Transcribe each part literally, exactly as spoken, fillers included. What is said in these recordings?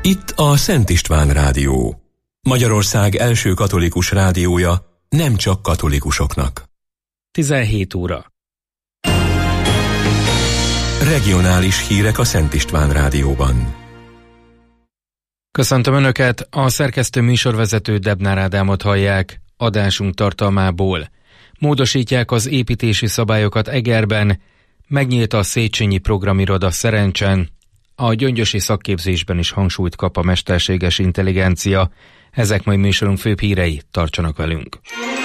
Itt a Szent István Rádió. Magyarország első katolikus rádiója, nem csak katolikusoknak. tizenhét óra. Regionális hírek a Szent István Rádióban. Köszöntöm Önöket, a szerkesztő műsorvezető Debnár Ádámot hallják. Adásunk tartalmából: módosítják az építési szabályokat Egerben, megnyílt a Széchenyi programiroda Szerencsen, a gyöngyösi szakképzésben is hangsúlyt kap a mesterséges intelligencia. Ezek mai műsorunk főbb hírei, tartsanak velünk!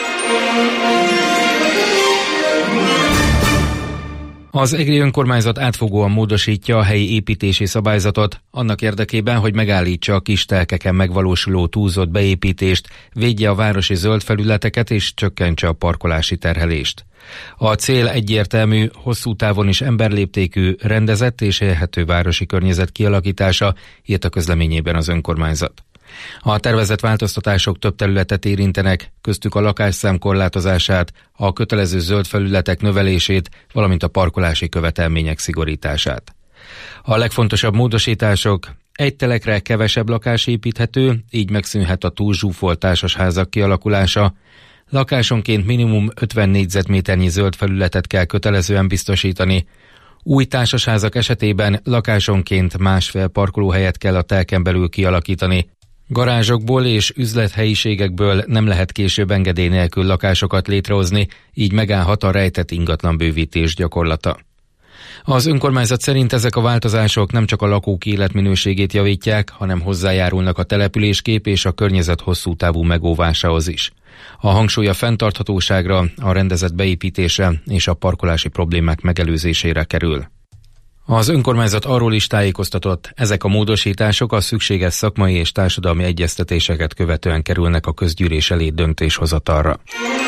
Az egri önkormányzat átfogóan módosítja a helyi építési szabályzatot annak érdekében, hogy megállítsa a kis telkeken megvalósuló túlzott beépítést, védje a városi zöld felületeket és csökkentse a parkolási terhelést. A cél egyértelmű, hosszú távon is emberléptékű, rendezett és élhető városi környezet kialakítása, írt a közleményében az önkormányzat. A tervezett változtatások több területet érintenek, köztük a lakásszám korlátozását, a kötelező zöld felületek növelését, valamint a parkolási követelmények szigorítását. A legfontosabb módosítások: egy telekre kevesebb lakás építhető, így megszűnhet a túlzsúfolt társasházak kialakulása, lakásonként minimum ötven négyzetméternyi zöld felületet kell kötelezően biztosítani, új társasházak esetében lakásonként másfél parkolóhelyet kell a telken belül kialakítani, garázsokból és üzlethelyiségekből nem lehet később engedély nélkül lakásokat létrehozni, így megállhat a rejtett ingatlan bővítés gyakorlata. Az önkormányzat szerint ezek a változások nem csak a lakók életminőségét javítják, hanem hozzájárulnak a településkép és a környezet hosszú távú megóvásához is. A hangsúly a fenntarthatóságra, a rendezett beépítésre és a parkolási problémák megelőzésére kerül. Az önkormányzat arról is tájékoztatott, ezek a módosítások a szükséges szakmai és társadalmi egyeztetéseket követően kerülnek a közgyűlés elé döntéshozatalra.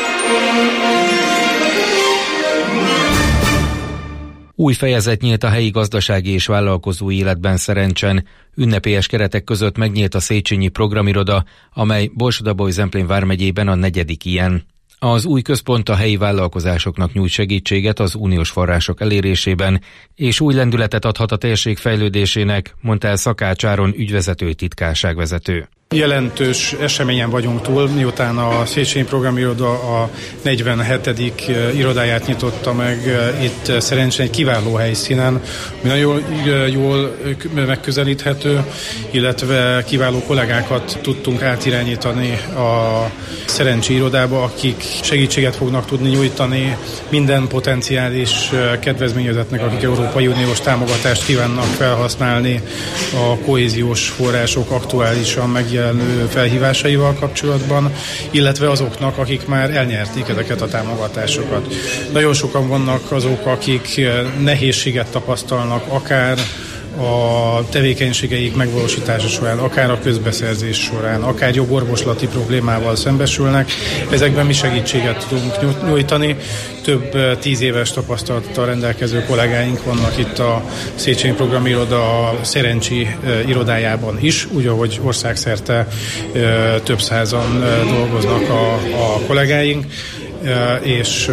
Új fejezet nyílt a helyi gazdasági és vállalkozói életben Szerencsen. Ünnepélyes keretek között megnyílt a Széchenyi programiroda, amely Borsod-Abaúj-Zemplén vármegyében a negyedik ilyen. Az új központ a helyi vállalkozásoknak nyújt segítséget az uniós források elérésében, és új lendületet adhat a térség fejlődésének, mondta el Szakács Áron ügyvezető titkárságvezető. Jelentős eseményen vagyunk túl, miután a Széchenyi programiroda a negyvenhetedik irodáját nyitotta meg itt Szerencsen, egy kiváló helyszínen, ami nagyon jól megközelíthető, illetve kiváló kollégákat tudtunk átirányítani a Szerencsi irodába, akik segítséget fognak tudni nyújtani minden potenciális kedvezményezettnek, akik Európai Uniós támogatást kívánnak felhasználni a kohéziós források aktuálisan megjelenő felhívásaival kapcsolatban, illetve azoknak, akik már elnyerték ezeket a támogatásokat. Nagyon sokan vannak azok, akik nehézséget tapasztalnak, akár a tevékenységeik megvalósítása során, akár a közbeszerzés során, akár jogorvoslati problémával szembesülnek. Ezekben mi segítséget tudunk nyújtani. Több tíz éves tapasztalattal rendelkező kollégáink vannak itt a Széchenyi programiroda a Szerencsi irodájában is, úgy, ahogy országszerte több százan dolgoznak a, a kollégáink, és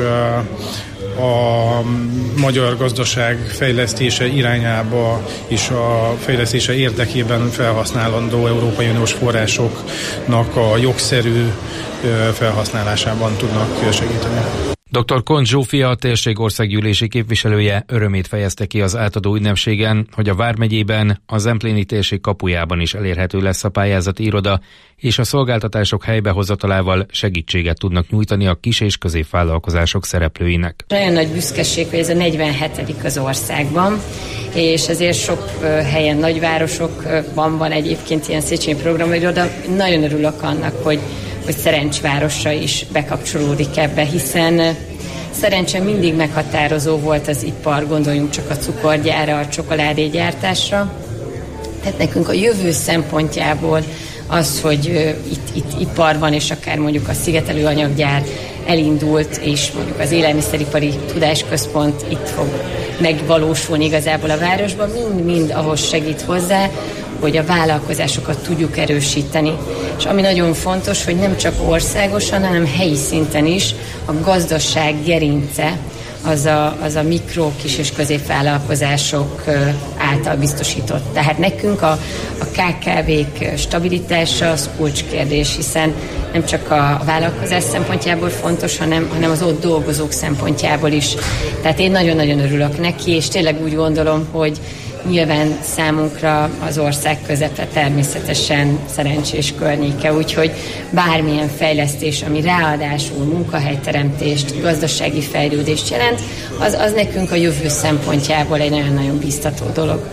a magyar gazdaság fejlesztése irányába és a fejlesztése érdekében felhasználandó Európai Uniós forrásoknak a jogszerű felhasználásában tudnak segíteni. doktor Kont Zsófia, a térség országgyűlési képviselője örömét fejezte ki az átadó ünnepségen, hogy a vármegyében, a Zempléni térség kapujában is elérhető lesz a pályázati iroda, és a szolgáltatások helybehozatalával segítséget tudnak nyújtani a kis- és középvállalkozások szereplőinek. Nagyon nagy büszkeség, hogy ez a negyvenhetedik az országban, és ezért sok helyen, nagyvárosokban van egyébként ilyen Széchenyi programiroda. Nagyon örülök annak, hogy hogy Szerencs városa is bekapcsolódik ebbe, hiszen Szerencsen mindig meghatározó volt az ipar, gondoljunk csak a cukorgyárra, a csokoládégyártásra. Tehát nekünk a jövő szempontjából az, hogy itt, itt ipar van, és akár mondjuk a szigetelő anyaggyár elindult, és mondjuk az élelmiszeripari tudásközpont itt fog megvalósulni igazából a városban, mind-mind ahhoz segít hozzá, hogy a vállalkozásokat tudjuk erősíteni. És ami nagyon fontos, hogy nem csak országosan, hanem helyi szinten is a gazdaság gerince, az a, az a mikro, kis és középvállalkozások által biztosított. Tehát nekünk a, a ká ká vék stabilitása az kulcskérdés, hiszen nem csak a vállalkozás szempontjából fontos, hanem, hanem az ott dolgozók szempontjából is. Tehát én nagyon-nagyon örülök neki, és tényleg úgy gondolom, hogy nyilván számunkra az ország közepe természetesen Szerencsés környéke, úgyhogy bármilyen fejlesztés, ami ráadásul munkahelyteremtést, gazdasági fejlődést jelent, az, az nekünk a jövő szempontjából egy nagyon-nagyon biztató dolog.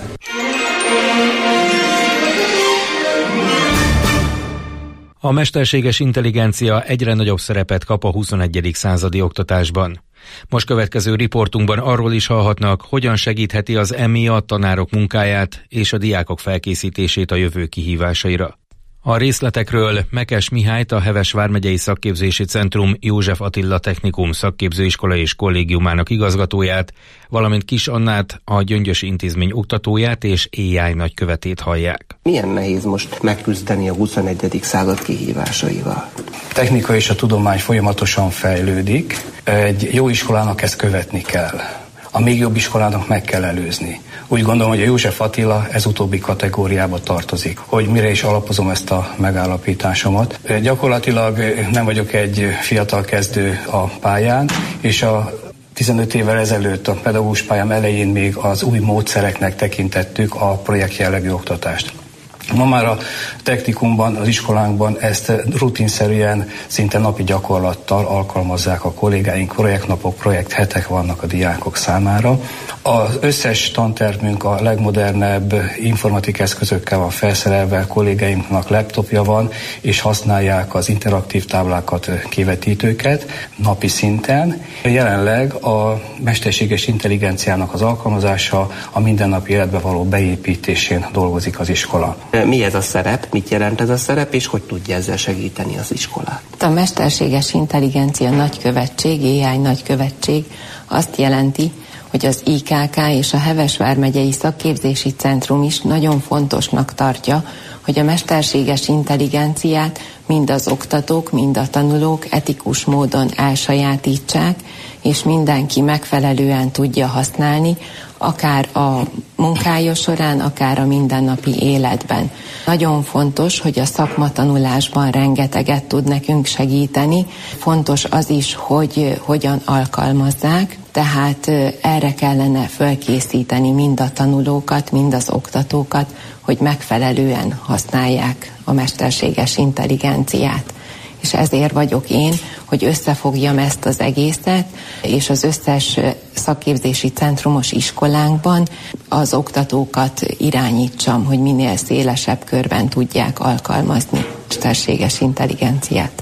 A mesterséges intelligencia egyre nagyobb szerepet kap a huszonegyedik századi oktatásban. Most következő riportunkban arról is hallhatnak, hogyan segítheti az em i á a tanárok munkáját és a diákok felkészítését a jövő kihívásaira. A részletekről Mekes Mihályt, a Heves vármegyei Szakképzési Centrum József Attila Technikum szakképzőiskola és kollégiumának igazgatóját, valamint Kis Annát, a Gyöngyösi Intézmény oktatóját és á i nagykövetét hallják. Milyen nehéz most megküzdeni a huszonegyedik század kihívásaival? A technika és a tudomány folyamatosan fejlődik. Egy jó iskolának ezt követni kell. A még jobb iskolának meg kell előzni. Úgy gondolom, hogy a József Attila ez utóbbi kategóriába tartozik. Hogy mire is alapozom ezt a megállapításomat. Gyakorlatilag nem vagyok egy fiatal kezdő a pályán, és a tizenöt évvel ezelőtt a pedagógus pályám elején még az új módszereknek tekintettük a projekt jellegű oktatást. Ma már a technikumban, az iskolánkban ezt rutinszerűen, szinte napi gyakorlattal alkalmazzák a kollégáink, projektnapok, projekthetek vannak a diákok számára. Az összes tantermünk a legmodernebb informatikai eszközökkel van felszerelve, kollégáinknak laptopja van, és használják az interaktív táblákat, kivetítőket napi szinten. Jelenleg a mesterséges intelligenciának az alkalmazása a mindennapi életbe való beépítésén dolgozik az iskola. Mi ez a szerep, mit jelent ez a szerep, és hogy tudja ezzel segíteni az iskolát? A mesterséges intelligencia nagykövetség, á i nagykövetség azt jelenti, hogy az i ká ká és a Heves vármegyei Szakképzési Centrum is nagyon fontosnak tartja, hogy a mesterséges intelligenciát mind az oktatók, mind a tanulók etikus módon elsajátítsák, és mindenki megfelelően tudja használni, akár a munkája során, akár a mindennapi életben. Nagyon fontos, hogy a szakmatanulásban rengeteget tud nekünk segíteni. Fontos az is, hogy hogyan alkalmazzák, tehát erre kellene felkészíteni mind a tanulókat, mind az oktatókat, hogy megfelelően használják a mesterséges intelligenciát. És ezért vagyok én, hogy összefogjam ezt az egészet, és az összes szakképzési centrumos iskolánkban az oktatókat irányítsam, hogy minél szélesebb körben tudják alkalmazni a mesterséges intelligenciát.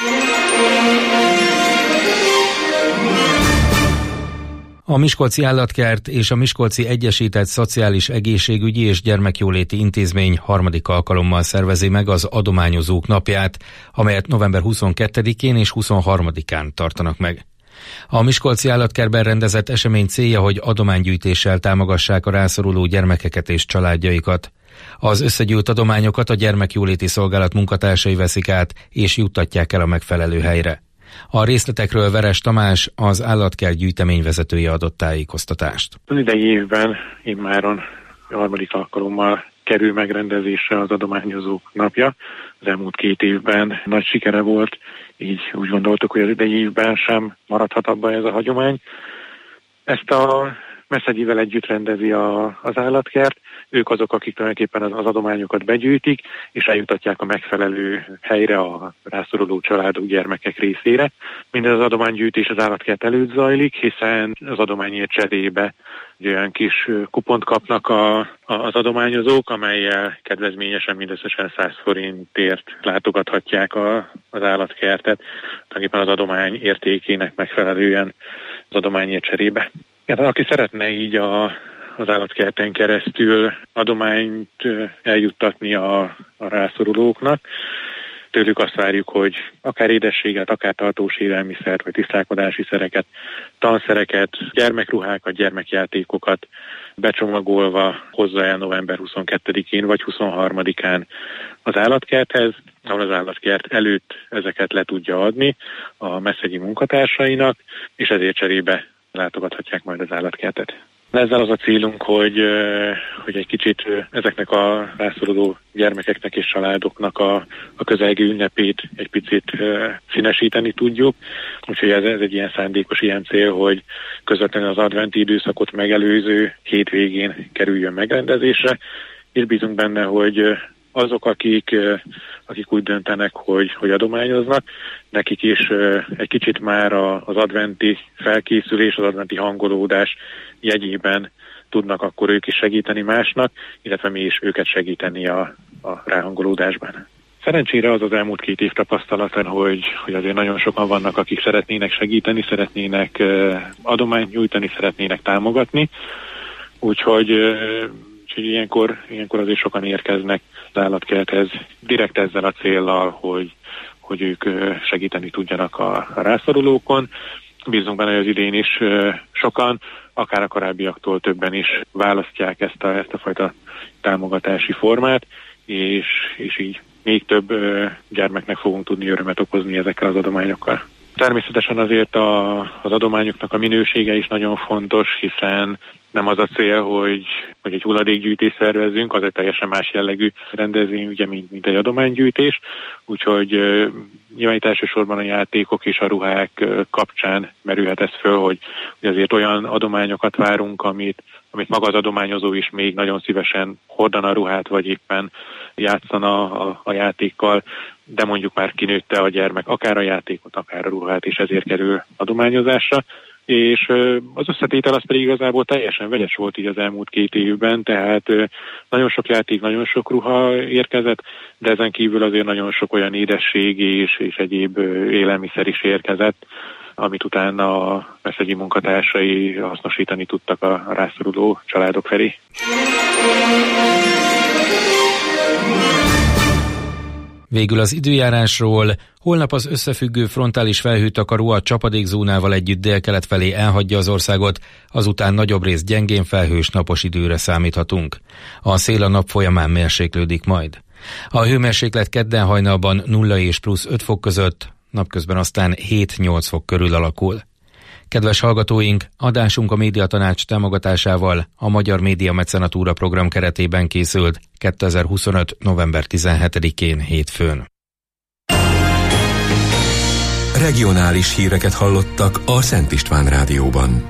A Miskolci Állatkert és a Miskolci Egyesített Szociális Egészségügyi és Gyermekjóléti Intézmény harmadik alkalommal szervezi meg az Adományozók napját, amelyet november huszonkettedikén és huszonharmadikán tartanak meg. A Miskolci Állatkertben rendezett esemény célja, hogy adománygyűjtéssel támogassák a rászoruló gyermekeket és családjaikat. Az összegyűjt adományokat a Gyermekjóléti Szolgálat munkatársai veszik át és juttatják el a megfelelő helyre. A részletekről Veres Tamás, az Állatkert gyűjteményvezetője adott tájékoztatást. Az idei évben immáron a harmadik alkalommal kerül megrendezésre az Adományozók napja. Az elmúlt két évben nagy sikere volt, így úgy gondoltuk, hogy az idei évben sem maradhat abba ez a hagyomány. Ezt a Meszegyivel együtt rendezi a, az Állatkert. Ők azok, akik tulajdonképpen az, az adományokat begyűjtik, és eljutatják a megfelelő helyre a rászoruló családok, gyermekek részére. Mindez az adománygyűjtés az Állatkert előtt zajlik, hiszen az adományért cserébe egy olyan kis kupont kapnak a, a, az adományozók, amellyel kedvezményesen mindösszesen száz forintért látogathatják a, az Állatkertet, tulajdonképpen az adomány értékének megfelelően az adományért cserébe. Ja, aki szeretne így a, az Állatkerten keresztül adományt eljuttatni a, a rászorulóknak, tőlük azt várjuk, hogy akár édességet, akár tartós élelmiszert, vagy tisztálkodási szereket, tanszereket, gyermekruhákat, gyermekjátékokat becsomagolva hozza el november huszonkettedikén vagy huszonharmadikán az Állatkerthez, ahol az Állatkert előtt ezeket le tudja adni a Meszegyi munkatársainak, és ezért cserébe látogathatják majd az Állatkertet. Ezzel az a célunk, hogy, hogy egy kicsit ezeknek a rászoruló gyermekeknek és családoknak a, a közelgő ünnepét egy picit színesíteni tudjuk. Úgyhogy ez, ez egy ilyen szándékos ilyen cél, hogy közvetlenül az adventi időszakot megelőző hétvégén kerüljön megrendezésre, és bízunk benne, hogy azok, akik, akik úgy döntenek, hogy, hogy adományoznak, nekik is egy kicsit már az adventi felkészülés, az adventi hangolódás jegyében tudnak akkor ők is segíteni másnak, illetve mi is őket segíteni a, a ráhangolódásban. Szerencsére az az elmúlt két év tapasztalata, hogy, hogy azért nagyon sokan vannak, akik szeretnének segíteni, szeretnének adományt nyújtani, szeretnének támogatni, úgyhogy Úgyhogy ilyenkor, ilyenkor azért sokan érkeznek az állatkerthez direkt ezzel a céllal, hogy, hogy ők segíteni tudjanak a, a rászorulókon. Bízunk benne, hogy az idén is sokan, akár a korábbiaktól többen is választják ezt a, ezt a fajta támogatási formát, és, és így még több gyermeknek fogunk tudni örömet okozni ezekkel az adományokkal. Természetesen azért a, az adományoknak a minősége is nagyon fontos, hiszen nem az a cél, hogy, hogy egy hulladékgyűjtést szervezzünk, az egy teljesen más jellegű rendezvény, ugye, mint, mint egy adománygyűjtés. Úgyhogy uh, nyilván itt elsősorban a játékok és a ruhák uh, kapcsán merülhet ez föl, hogy, hogy azért olyan adományokat várunk, amit, amit maga az adományozó is még nagyon szívesen hordana a ruhát, vagy éppen játszana a, a játékkal, de mondjuk már kinőtte a gyermek akár a játékot, akár a ruhát, és ezért kerül adományozásra. És az összetétel az pedig igazából teljesen vegyes volt így az elmúlt két évben, tehát nagyon sok játék, nagyon sok ruha érkezett, de ezen kívül azért nagyon sok olyan édesség és, és egyéb élelmiszer is érkezett, amit utána a meszegyi munkatársai hasznosítani tudtak a, a rászoruló családok felé. Végül az időjárásról. Holnap az összefüggő frontális felhőtakaró a csapadékzónával együtt délkelet felé elhagyja az országot, azután nagyobb rész gyengén felhős napos időre számíthatunk. A szél a nap folyamán mérséklődik majd. A hőmérséklet kedden hajnalban nulla és plusz öt fok között, napközben aztán hét-nyolc fok körül alakul. Kedves hallgatóink, adásunk a Médiatanács támogatásával a Magyar Média Mecenatúra program keretében készült kétezer-huszonöt. november tizenhetedikén hétfőn. Regionális híreket hallottak a Szent István Rádióban.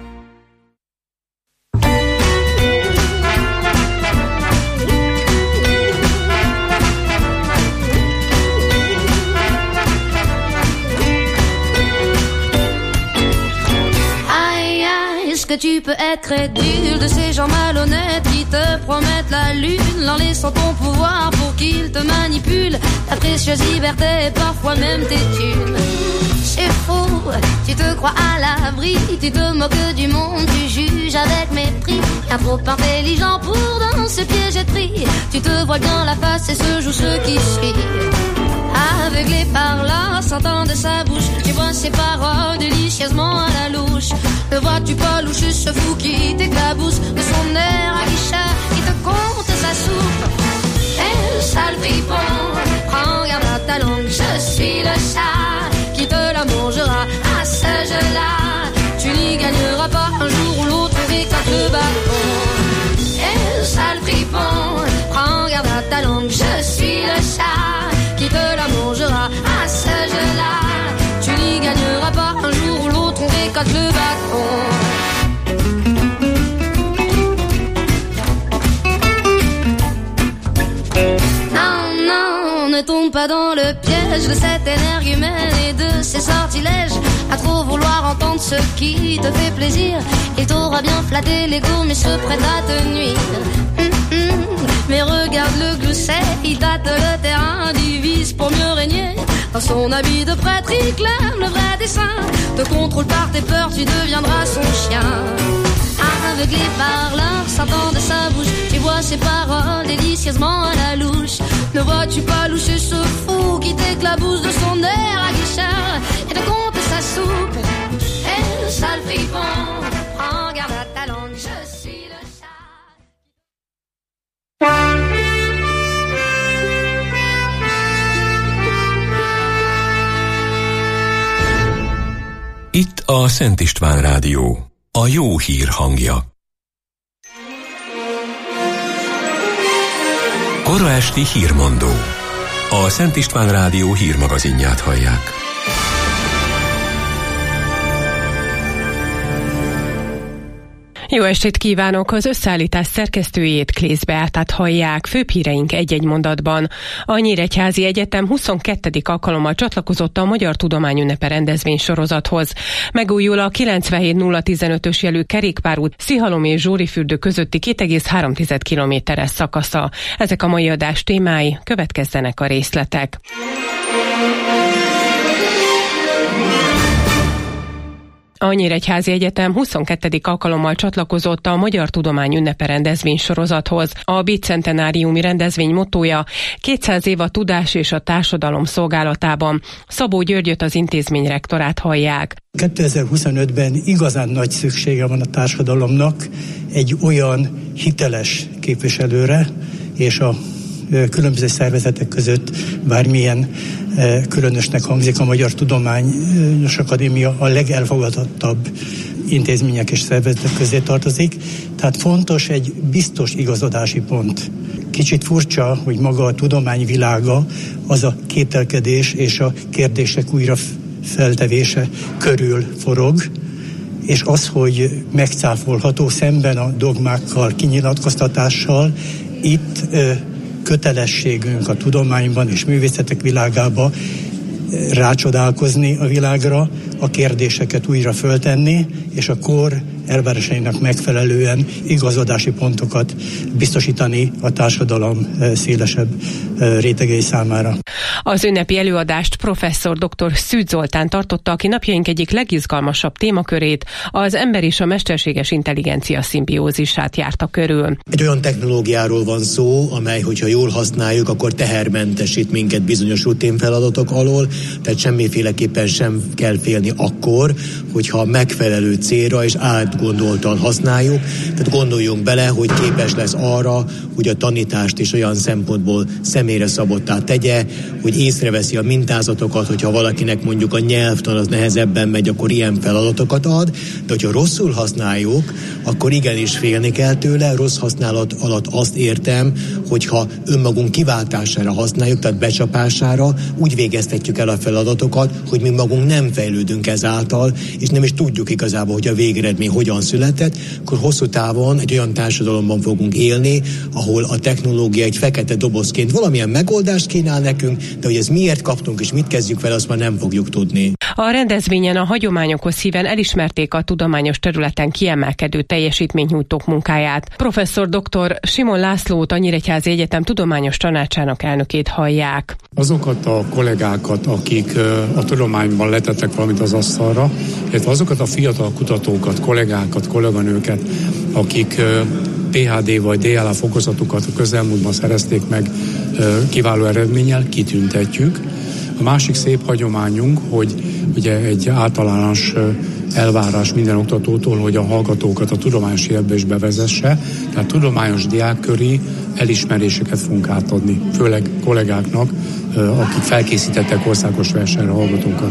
Est-ce que tu peux être crédule de ces gens malhonnêtes qui te promettent la lune en laissant ton pouvoir pour qu'ils te manipulent ta précieuse liberté et parfois même tes thunes? C'est faux, tu te crois à l'abri, tu te moques du monde, tu juges avec mépris. Bien trop intelligent pour dans ce piège pris, tu te vois bien la face et se joue ce qui suit. Aveuglé par la sentant de sa bouche, tu vois ses paroles délicieusement à la louche. Ne vois-tu pas loucher ce fou qui t'éclabousse de son air aguicheur qui te compte sa soupe? Eh, sale fripon, prends garde à ta langue, je suis le chat qui te la mangera à ce jeu-là. Tu n'y gagneras pas un jour ou l'autre avec le bâton. Eh, sale fripon, prends garde à ta langue, je suis le chat qui te la mangera à ce jeu-là. Tu n'y gagneras pas un jour ou l'autre, on récolte le bâton. Non, non, ne tombe pas dans le piège de cette énergumène et de ses sortilèges. À trop vouloir entendre ce qui te fait plaisir, il t'aura bien flatté l'ego mais se prête à te nuire. Mais regarde le glousset, il tâte le terrain, divise pour mieux régner. Dans son habit de prêtre, il clame le vrai dessein. Te contrôle par tes peurs, tu deviendras son chien. Aveuglé par l'art, sentant de sa bouche, tu vois ses paroles délicieusement à la louche. Ne vois-tu pas loucher ce fou qui t'éclabousse de son air aguicheur et te compte sa soupe? Et le sale fripon, prends garde à ta langue, je suis le chat. Itt a Szent István Rádió, a jó hír hangja. Kora esti hírmondó. A Szent István Rádió hírmagazinját hallják. Jó estét kívánok! Az összeállítás szerkesztőjét, Klész Beátát hallják. Főbb híreink egy-egy mondatban. A Nyíregyházi Egyetem huszonkettedik alkalommal csatlakozott a Magyar Tudományünnepe rendezvény sorozathoz. Megújul a kilencvenhét nulla tizenötös jelű kerékpárút Szihalom és Zsórifürdő közötti két egész három kilométeres szakasza. Ezek a mai adás témái, következzenek a részletek. A Nyíregyházi Egyetem huszonkettedik alkalommal csatlakozott a Magyar Tudományünnepe rendezvény sorozathoz. A bicentenáriumi rendezvény mottója kétszáz év a tudás és a társadalom szolgálatában. Szabó Györgyöt, az intézmény rektorát hallják. kétezer-huszonötben igazán nagy szüksége van a társadalomnak egy olyan hiteles képviselőre, és a különböző szervezetek között bármilyen különösnek hangzik, a Magyar Tudományos Akadémia a legelfogadottabb intézmények és szervezetek közé tartozik. Tehát fontos egy biztos igazodási pont. Kicsit furcsa, hogy maga a tudományvilága az a kételkedés és a kérdések újra feltevése körül forog, és az, hogy megcáfolható szemben a dogmákkal, kinyilatkoztatással, itt kötelességünk a tudományban és művészetek világába rácsodálkozni a világra, a kérdéseket újra föltenni, és a kor elvárásainak megfelelően igazodási pontokat biztosítani a társadalom szélesebb rétegei számára. Az ünnepi előadást professzor dr. Szűcs Zoltán tartotta, aki napjaink egyik legizgalmasabb témakörét, az ember és a mesterséges intelligencia szimbiózisát járta körül. Egy olyan technológiáról van szó, amely, hogyha jól használjuk, akkor tehermentesít minket bizonyos rutin feladatok alól, tehát semmiféleképpen sem kell félni akkor, hogyha megfelelő célra és átgondoltan használjuk. Tehát gondoljunk bele, hogy képes lesz arra, hogy a tanítást is olyan szempontból személyre szabottá tegye, hogy észreveszi a mintázatokat, hogyha valakinek mondjuk a nyelvtan az nehezebben megy, akkor ilyen feladatokat ad, de hogyha rosszul használjuk, akkor igenis félni kell tőle. Rossz használat alatt azt értem, hogyha önmagunk kiváltására használjuk, tehát becsapására, úgy végeztetjük el a feladatokat, hogy mi magunk nem fejlődünk ezáltal, és nem is tudjuk igazából, hogy a végeredmény hogyan született, akkor hosszú távon egy olyan társadalomban fogunk élni, ahol a technológia egy fekete dobozként valamilyen megoldást kínál nekünk, de hogy ez miért kaptunk és mit kezdjük vele, azt már nem fogjuk tudni. A rendezvényen a hagyományokhoz híven elismerték a tudományos területen kiemelkedő teljesítménynyújtók munkáját. Professzor dr. Simon Lászlót, a Nyíregyházi Egyetem tudományos tanácsának elnökét hallják. Azokat a kollégákat, akik a tudományban letettek valamit az asztalra, illetve azokat a fiatal kutatókat, kollégákat, kolléganőket, akik pé há dé vagy dé el á fokozatukat a közelmúltban szerezték meg kiváló eredménnyel, kitüntetjük. A másik szép hagyományunk, hogy ugye egy általános elvárás minden oktatótól, hogy a hallgatókat a tudományos életbe is bevezesse, tehát tudományos diákköri elismeréseket fogunk átadni, főleg kollégáknak, akik felkészítettek országos versenyre hallgatókat.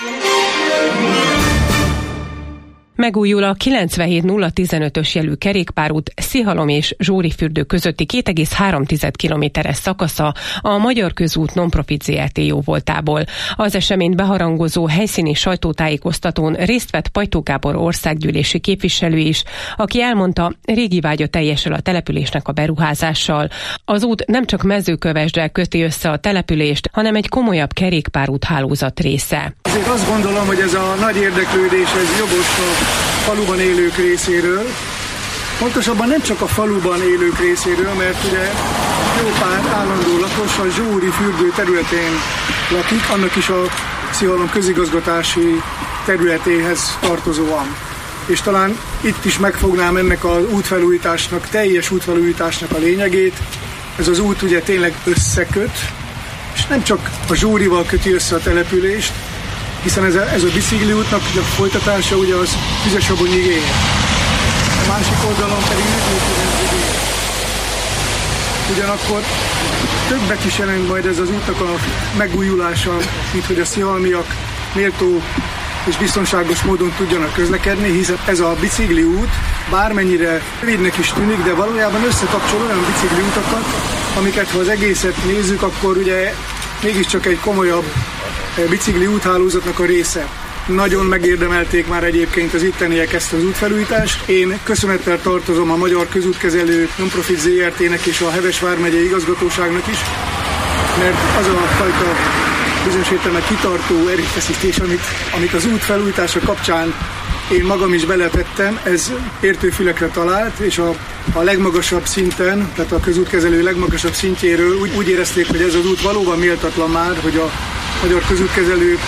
Megújul a kilencvenhét nulla tizenötös jelű kerékpárút Szihalom és Zsórifürdő közötti két egész három kilométeres szakasza a Magyar Közút Nonprofit zé er té jóvoltából. Az eseményt beharangozó helyszíni sajtótájékoztatón részt vett Pajtó Gábor országgyűlési képviselő is, aki elmondta, régi vágya teljesül a településnek a beruházással. Az út nem csak Mezőkövesddel köti össze a települést, hanem egy komolyabb kerékpárút hálózat része. Azért azt gondolom, hogy ez a nagy érdeklődés, ez jogos a faluban élők részéről. Pontosabban nem csak a faluban élők részéről, mert ugye jó pár állandó lakos a Zsórifürdő területén lakik, annak is a Szihalom közigazgatási területéhez tartozóan. És talán itt is megfognám ennek az útfelújításnak, teljes útfelújításnak a lényegét. Ez az út ugye tényleg összeköt, és nem csak a Zsórival köti össze a települést, hiszen ez a, ez a bicikliútnak a folytatása ugye az Füzesabonyig ér. A másik oldalon pedig Üdvőközönzőig. Ugyanakkor többet is jelent majd ez az útnak a megújulása, mint hogy a szihalmiak méltó és biztonságos módon tudjanak közlekedni, hiszen ez a bicikliút bármennyire rövidnek is tűnik, de valójában összekapcsol olyan bicikliutakat, amiket ha az egészet nézzük, akkor ugye mégiscsak egy komolyabb bicikli úthálózatnak a része. Nagyon megérdemelték már egyébként az itteniek ezt az útfelújítást. Én köszönettel tartozom a Magyar Közútkezelő Non-Profit zé er té-nek és a Heves vármegyei igazgatóságnak is, mert az a fajta bizonyos értelemben kitartó erőfeszítés, amit, amit az út felújítása kapcsán én magam is beletettem, ez értőfülekre talált, és a, a legmagasabb szinten, tehát a közútkezelő legmagasabb szintjéről úgy, úgy érezték, hogy ez az út valóban méltatlan már, hogy a Magyar Közútkezelő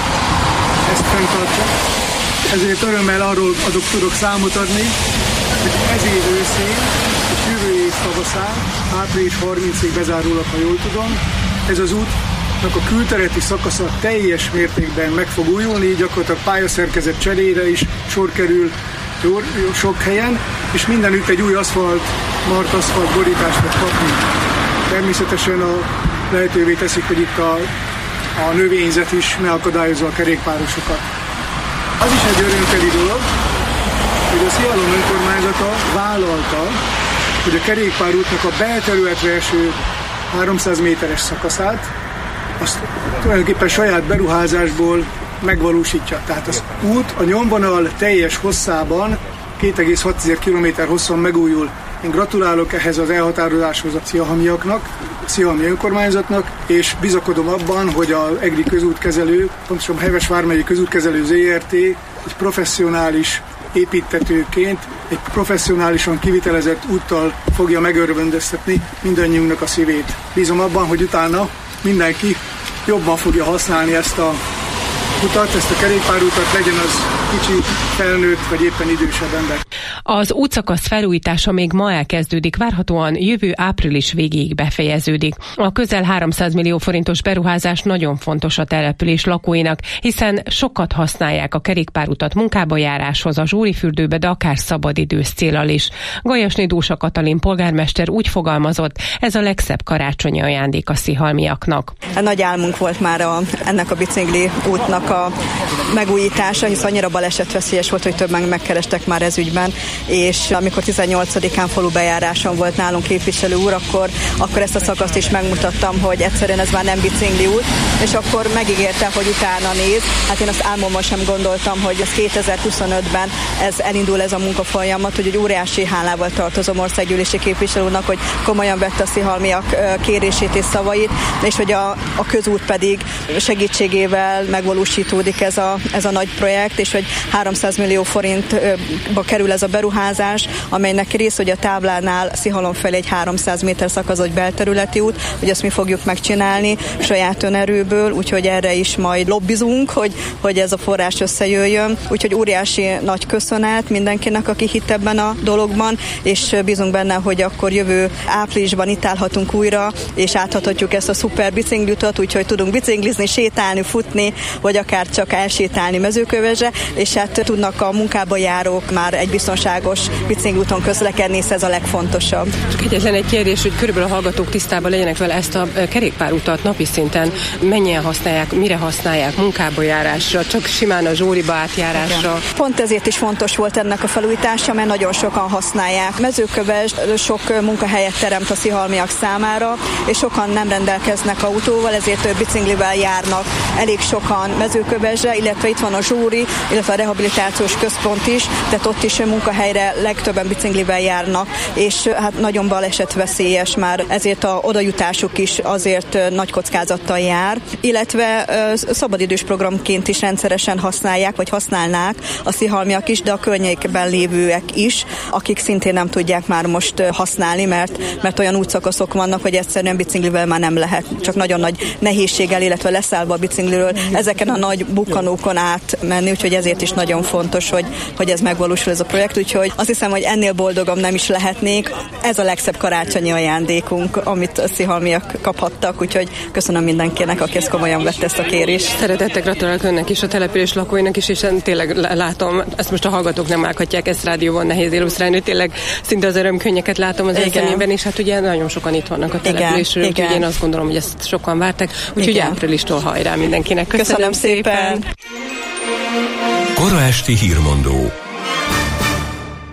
ezt fenntartja. Ezért örömmel arról adok, tudok számot adni, hogy ez év őszén és jövő év tavaszán, április harmincadikáig bezárólag, ha jól tudom, ez az útnak a külterületi szakasza teljes mértékben meg fog újulni, így gyakorlatilag pályaszerkezet cserére is sor kerül jó, jó, sok helyen, és mindenütt egy új aszfalt, mart aszfalt borítást fog kapni. Természetesen a lehetővé teszik, hogy itt a a növényzet is megakadályozza a kerékpárosokat. Az is egy örömteli dolog, hogy a Szihalom önkormányzata vállalta, hogy a kerékpárútnak a belterületre eső háromszáz méteres szakaszát azt tulajdonképpen saját beruházásból megvalósítja. Tehát az út a nyomvonal teljes hosszában két egész hat kilométer hosszan megújul. Én gratulálok ehhez az elhatározáshoz a szihalmiaknak, a szihalmi önkormányzatnak, és bizakodom abban, hogy az EGRI közútkezelő, pontosan Heves vármegyei közútkezelő zé er té egy professzionális építtetőként, egy professzionálisan kivitelezett úttal fogja megörvendeztetni mindannyiunknak a szívét. Bízom abban, hogy utána mindenki jobban fogja használni ezt a utat, ezt a kerékpárútat, legyen az kicsi, felnőtt vagy éppen idősebb ember. Az útszakasz felújítása még ma elkezdődik, várhatóan jövő április végéig befejeződik. A közel háromszáz millió forintos beruházás nagyon fontos a település lakóinak, hiszen sokat használják a kerékpárutat munkába járáshoz, a Zsórifürdőbe, de akár szabadidős céllal is. Gajasné Dósa Katalin polgármester úgy fogalmazott, ez a legszebb karácsonyi ajándék a szihalmiaknak. Nagy álmunk volt már a, ennek a bicikli útnak a megújítása, hisz annyira balesetveszélyes volt, hogy többen megkerestek már ez ügyben, és amikor tizennyolcadikán falubejáráson volt nálunk képviselő úr, akkor, akkor ezt a szakaszt is megmutattam, hogy egyszerűen ez már nem bicikli út, és akkor megígérte, hogy utána néz. Hát én azt álmommal sem gondoltam, hogy ez kétezer-huszonötben ez elindul ez a munkafolyamat, hogy egy óriási hálával tartozom országgyűlési képviselő úrnak, hogy komolyan vette a szihalmiak kérését és szavait, és hogy a, a közút pedig segítségével megvalósítódik ez a, ez a nagy projekt, és hogy háromszáz millió forintba kerül ez a beruházás, amelynek rész, hogy a táblánál Szihalom felé egy háromszáz méter szakazott belterületi út, hogy ezt mi fogjuk megcsinálni saját önerőből, úgyhogy erre is majd lobbizunk, hogy, hogy ez a forrás összejöjjön. Úgyhogy óriási nagy köszönet mindenkinek, aki hitt ebben a dologban, és bízunk benne, hogy akkor jövő áprilisban itt állhatunk újra, és áthathatjuk ezt a szuper bicikliutat, úgyhogy tudunk biciklizni, sétálni, futni, vagy akár csak elsétálni Mezőkövesdre, és hát tudnak a munkába járók már egy biztonságos bicikliúton közlekedni, ez a legfontosabb. Csak egyetlen egy kérdés, hogy körülbelül a hallgatók tisztában legyenek vele, ezt a kerékpárutat napi szinten mennyien használják, mire használják, munkába járásra, csak simán a Zsóriba átjárásra. Igen. Pont ezért is fontos volt ennek a felújítása, mert nagyon sokan használják. Mezőkövesd sok munkahelyet teremt a szihalmiak számára, és sokan nem rendelkeznek autóval, ezért biciklivel járnak elég sokan Mezőkövesdre, illetve itt van a Zsóri, illetve a rehabilitációs központ is, tehát ott is munkahelyre legtöbben biciklivel járnak, és hát nagyon balesetveszélyes már, ezért a odajutásuk is azért nagy kockázattal jár, illetve szabadidős programként is rendszeresen használják, vagy használnák a szihalmiak is, de a környékben lévőek is, akik szintén nem tudják már most használni, mert, mert olyan útszakaszok vannak, hogy egyszerűen biciklivel már nem lehet, csak nagyon nagy nehézséggel, illetve leszállva a bicikliről ezeken a nagy bukkanókon átmenni, úgyhogy ezért is nagyon fontos, hogy, hogy ez megvalósul ez a projekt, úgyhogy azt hiszem, hogy ennél boldogabb nem is lehetnék. Ez a legszebb karácsonyi ajándékunk, amit a szihalmiak kaphattak, úgyhogy köszönöm mindenkinek, aki ezt komolyan vette ezt a kérést. Szeretettel gratulálok önnek is, a település lakóinak is, és tényleg látom, ezt most a hallgatók nem láthatják, ezt rádióban nehéz illusztrálni, tényleg szinte az örömkönnyeket látom az eseményben, és hát ugye nagyon sokan itt vannak a településről, úgyhogy én azt gondolom, hogy ezt sokan várták, úgyhogy áprilistól hajrá mindenkinek. Köszönöm, köszönöm szépen! Kora esti hírmondó.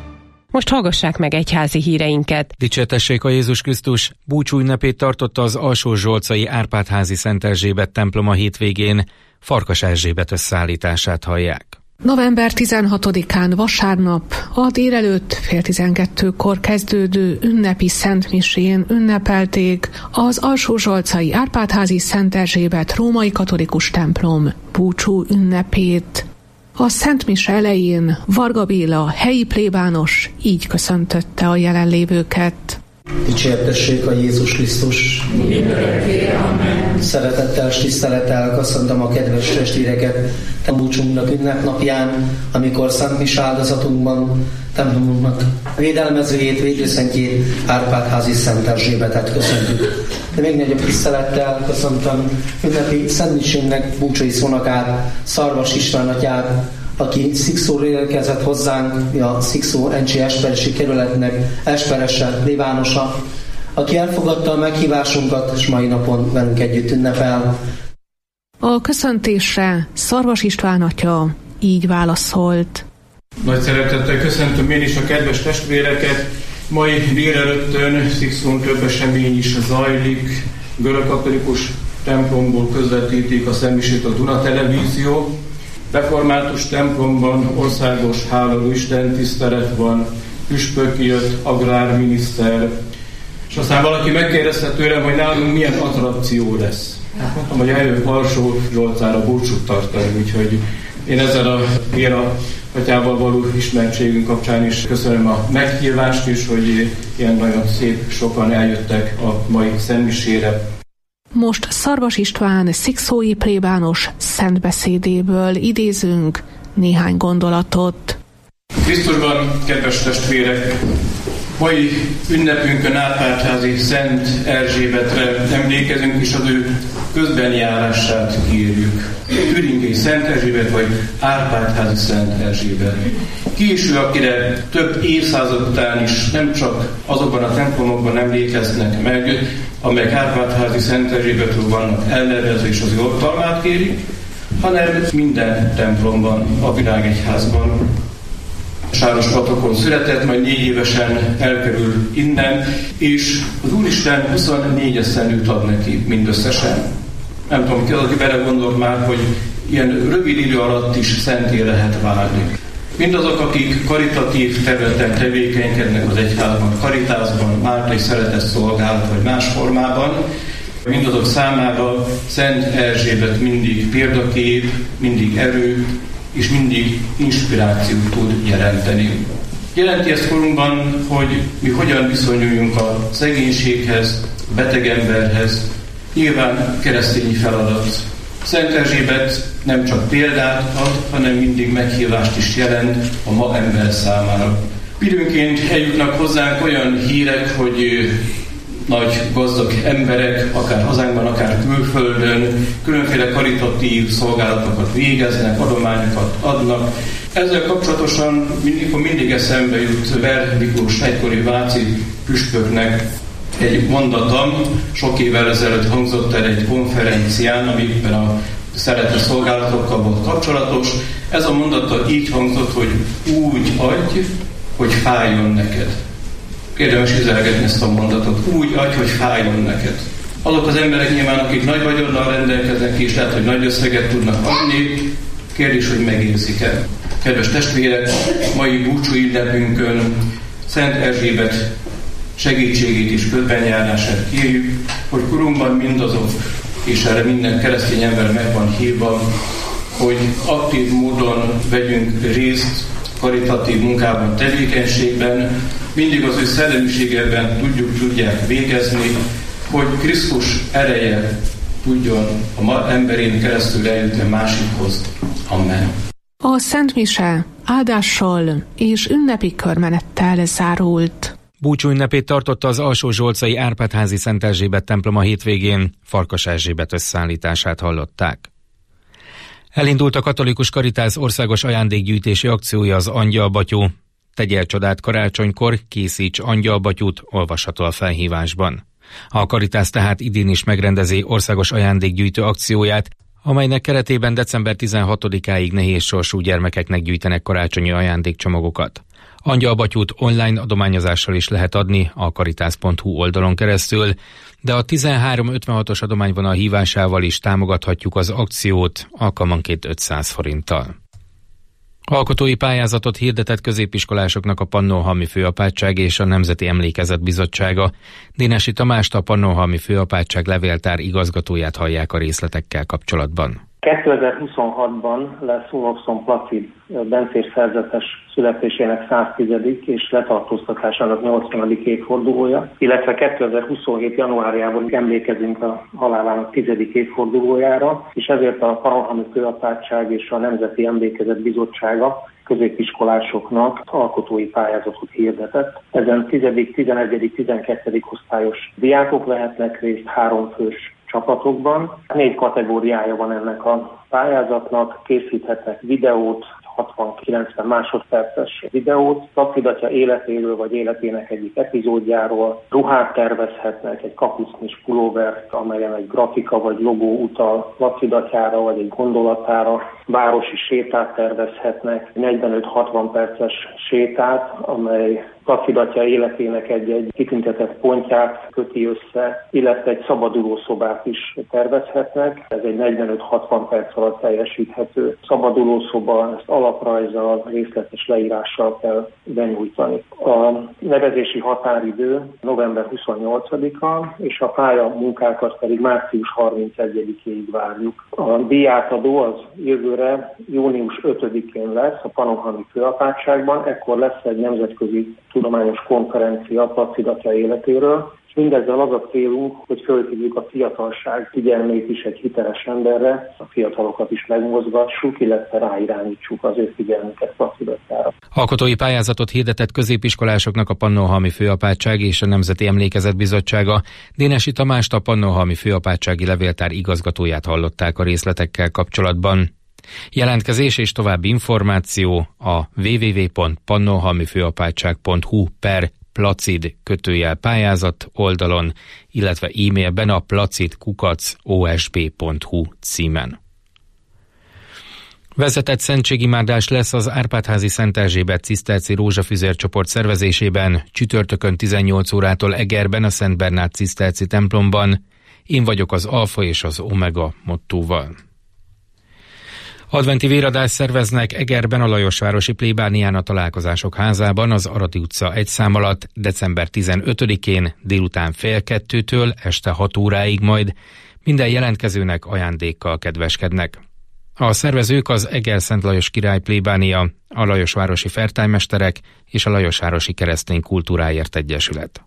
Most hallgassák meg egyházi híreinket. Dicsértessék a Jézus Krisztus! Búcsú ünnepét tartotta az Alsó-Zsolcai Árpád-házi Szent Erzsébet templom a hétvégén. Farkas Erzsébet összeállítását hallják. November tizenhatodikán vasárnap a délelőtt fél tizenkettőkor kezdődő ünnepi szentmisén ünnepelték az Alsó-Zsolcai Árpád-házi Szent Erzsébet római katolikus templom búcsú ünnepét. A szentmise elején Varga Béla, helyi plébános így köszöntötte a jelenlévőket. Dicsértessék a Jézus Krisztus! Szeretettel és tisztelettel köszöntöm a kedves testvéreket a búcsúnknak ünnepnapján, amikor Szent Mise áldozatunkban templomunknak védelmezőjét, védőszentjét, Árpád-házi Szent Erzsébetet köszöntjük. De még nagyobb tisztelettel köszöntöm ünnepi Szent Misénknek búcsúi szónokát, Szarvas István atyát, aki Szikszóról érkezett hozzánk, a Szikszó Encsi Esperesi kerületnek esperese, plébánosa, aki elfogadta a meghívásunkat, és mai napon velünk együtt ünnepel. A köszöntésre Szarvas István atya így válaszolt. Nagy szeretettel köszöntöm én is a kedves testvéreket. Mai délelőttön Szikszón több esemény is zajlik. Görögkatolikus templomból közvetítik a szentmisét a Duna Televízió. Református templomban országos háló Isten tisztelet van, püspök jött, agrárminiszter, és aztán valaki megkérdezte tőlem, hogy nálunk milyen attrakció lesz. Mondtam, hogy eljövök Alsó-Zsolcára búcsút tartani, úgyhogy én ezzel a Béla atyával való ismertségünk kapcsán is köszönöm a meghívást is, hogy ilyen nagyon szép sokan eljöttek a mai szentmisére. Most Szarvas István szikszói plébános szentbeszédéből idézünk néhány gondolatot. Krisztusban, kedves testvérek, mai ünnepünkön Árpád-házi Szent Erzsébetre emlékezünk, és az ő közbenjárását kérjük. Türingei Szent Erzsébet vagy Árpád-házi Szent Erzsébet. Ki is ő, akire több évszázad után is nem csak azokban a templomokban emlékeznek meg, amelyek Árpád-házi Szent Erzsébetről vannak elnevezve és az oltalmát kérik, hanem minden templomban, a világegyházban. Sáros Patokon született, majd négy évesen elkerül innen, és az Úristen huszonnégy esztendőt ad neki mindösszesen. Nem tudom, ki az, aki belegondol már, hogy ilyen rövid idő alatt is szenté lehet válni. Mindazok, akik karitatív területen tevékenykednek az egyházban, karitásban, mártai szeretett szolgálat vagy más formában, mindazok számára Szent Erzsébet mindig példakép, mindig erő, és mindig inspirációt tud jelenteni. Jelenti ezt korunkban, hogy mi hogyan viszonyuljunk a szegénységhez, a beteg emberhez, nyilván keresztényi feladat. Szent Erzsébet nem csak példát ad, hanem mindig meghívást is jelent a ma ember számára. Időnként eljutnak hozzánk olyan hírek, hogy nagy gazdag emberek, akár hazánkban, akár külföldön, különféle karitatív szolgálatokat végeznek, adományokat adnak. Ezzel kapcsolatosan mindig, mindig eszembe jut Ver Miklós egykori váci püspöknek egy mondatom, sok évvel ezelőtt hangzott el egy konferencián, amiben a szeretett szolgálatokkal volt kapcsolatos. Ez a mondata így hangzott, hogy úgy adj, hogy fájjon neked. Érdemes üzelgetni ezt a mondatot. Úgy adj, hogy fájjon neked. Azok az emberek nyilván, akik nagy vagyonnal rendelkeznek, és lehet, hogy nagy összeget tudnak adni, kérdés, hogy megérzik-e. Kedves testvérek, mai búcsú ünnepünkön Szent Erzsébet segítségét és közbenjárását kérjük, hogy korunkban mindazok, és erre minden keresztény ember meg van hívva, hogy aktív módon vegyünk részt karitatív munkában, tevékenységben, mindig az ő szellemiségében tudjuk, tudják végezni, hogy Krisztus ereje tudjon a ma emberén keresztül eljutni a másikhoz. Amen. A Szent Mise áldással és ünnepi körmenettel zárult. Búcsú ünnepét tartotta az Alsó-Zsolcai Árpád-házi Szent Erzsébet templom a hétvégén, Farkas Erzsébet összeállítását hallották. Elindult a Katolikus Karitász országos ajándékgyűjtési akciója, az Angyalbatyú. Tegyél csodát karácsonykor, készíts angyalbatyút, olvasható a felhívásban. A Karitász tehát idén is megrendezi országos ajándékgyűjtő akcióját, amelynek keretében december tizenhatodikáig nehéz sorsú gyermekeknek gyűjtenek karácsonyi ajándékcsomagokat. Angyalbatyút online adományozással is lehet adni a caritas pont hu oldalon keresztül, de a tizenhárom ötvenhatos adományvonal hívásával is támogathatjuk az akciót alkalmanként ötszáz forinttal. Alkotói pályázatot hirdetett középiskolásoknak a Pannonhalmi Főapátság és a Nemzeti Emlékezet Bizottsága. Dénesi Tamást, a Pannonhalmi Főapátság levéltár igazgatóját hallják a részletekkel kapcsolatban. kétezer-huszonhatban lesz Unopszon Placid bencés szerzetes születésének száztizedik és letartóztatásának nyolcvanadik évfordulója, illetve kétezer-huszonhét januárjában emlékezünk a halálának tizedik évfordulójára, és ezért a Pannonhalmi Főapátság és a Nemzeti Emlékezet Bizottsága középiskolásoknak alkotói pályázatot hirdetett. Ezen tizedik, tizenegyedik, tizenkettedik osztályos diákok vehetnek részt háromfős csapatokban. Négy kategóriája van ennek a pályázatnak, készíthetnek videót, hatvan-kilencven másodperces videót, Placid atya életéről vagy életének egyik epizódjáról, ruhát tervezhetnek, egy kapucnis pulóvert, amelyen egy grafika vagy logó utal Placid atyára vagy egy gondolatára, városi sétát tervezhetnek, negyvenöt-hatvan perces sétát, amely Placid atya életének egy-egy kitüntetett pontját köti össze, illetve egy szabadulószobát is tervezhetnek. Ez egy negyvenöt-hatvan perc alatt teljesíthető szabadulószoba, ezt alaprajzzal, részletes leírással kell benyújtani. A nevezési határidő november huszonnyolcadika, és a pályamunkákat pedig március harmincegyedikéig várjuk. A díjátadó az jövőre június ötödikén lesz a Pannonhalmi Főapátságban, ekkor lesz egy nemzetközi tudományos konferencia Placid atya életéről, és mindezzel az a célunk, hogy fölhívjuk a fiatalság figyelmét is egy hiteles emberre, a fiatalokat is megmozgassuk, illetve ráirányítsuk az ő figyelmüket Placid atyára. Alkotói pályázatot hirdetett középiskolásoknak a Pannonhalmi Főapátság és a Nemzeti Emlékezet Bizottsága. Dénesi Tamást, a Pannonhalmi Főapátsági levéltár igazgatóját hallották a részletekkel kapcsolatban. Jelentkezés és további információ a double-u double-u double-u pont pannonhalmifőapátság pont hu per placid kötőjel pályázat oldalon, illetve e-mailben a placid kukac o s b pont hu címen. Vezetett szentségimárdás lesz az Árpád-házi Szent Erzsébet ciszterci rózsafüzér csoport szervezésében csütörtökön tizennyolc órától Egerben a Szent Bernát ciszterci templomban. Én vagyok az alfa és az omega mottóval. Adventi véradást szerveznek Egerben a Lajosvárosi plébánián a Találkozások házában az Aradi utca egy szám alatt december tizenötödikén délután fél kettőtől este hat óráig majd. Minden jelentkezőnek ajándékkal kedveskednek. A szervezők az Eger-Szent Lajos király plébánia, a Lajosvárosi fertánymesterek és a Lajosvárosi keresztény kultúráért egyesület.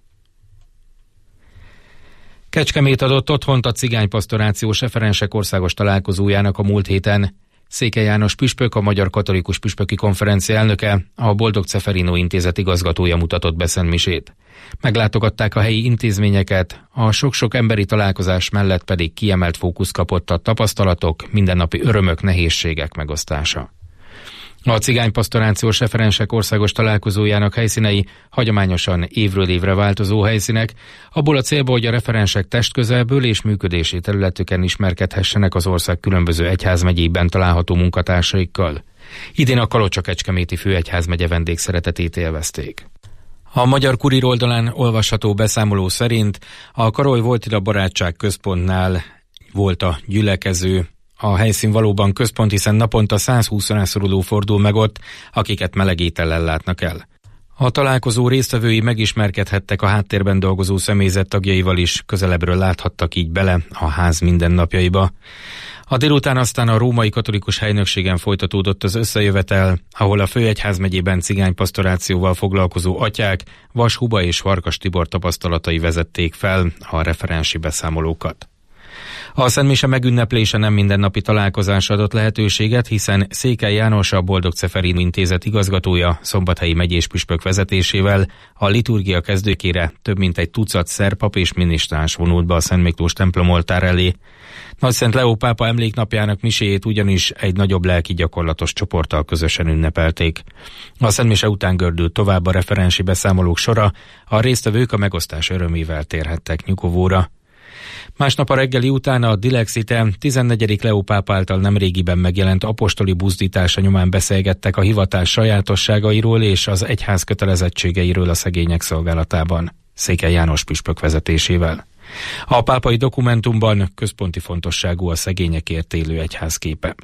Kecskemét adott otthont a cigánypastorációs referensek országos találkozójának a múlt héten. Székely János püspök, a Magyar Katolikus Püspöki Konferencia elnöke, a Boldog Ceferino Intézet igazgatója mutatott be szentmisét. Meglátogatták a helyi intézményeket, a sok-sok emberi találkozás mellett pedig kiemelt fókusz kapott a tapasztalatok, mindennapi örömök, nehézségek megosztása. A cigánypastorációs referensek országos találkozójának helyszínei hagyományosan évről évre változó helyszínek, abból a célból, hogy a referensek testközelből és működési területüken ismerkedhessenek az ország különböző egyházmegyékben található munkatársaikkal. Idén a Kalocsa-Kecskeméti főegyházmegye vendégszeretetét élvezték. A Magyar Kurír oldalán olvasható beszámoló szerint a Karoly Voltila Barátság Központnál volt a gyülekező. A helyszín valóban központ, hiszen naponta százhúsz rászoruló fordul meg ott, akiket meleg étellel látnak el. A találkozó résztvevői megismerkedhettek a háttérben dolgozó személyzet tagjaival is, közelebbről láthattak így bele a ház mindennapjaiba. A délután aztán a római katolikus helynökségen folytatódott az összejövetel, ahol a főegyházmegyében cigánypastorációval foglalkozó atyák, Vas Huba és Farkas Tibor tapasztalatai vezették fel a referensi beszámolókat. A szentmise megünneplése nem mindennapi találkozás adott lehetőséget, hiszen Székely János, a Boldog Ceferino Intézet igazgatója szombathelyi megyés püspök vezetésével a liturgia kezdőkére több mint egy tucat szerpap és minisztráns vonult be a Szent Miklós templom oltár elé. Nagyszent Leó pápa emléknapjának miséjét ugyanis egy nagyobb lelki gyakorlatos csoporttal közösen ünnepelték. A szentmise után gördült tovább a referensi beszámolók sora, a résztvevők a megosztás örömével térhettek nyugovóra. Másnap a reggeli után a Dilexite tizennegyedik Leó pápa által nemrégiben megjelent apostoli buzdítása nyomán beszélgettek a hivatás sajátosságairól és az egyház kötelezettségeiről a szegények szolgálatában, Székely János püspök vezetésével. A pápai dokumentumban központi fontosságú a szegényekért élő egyház képe.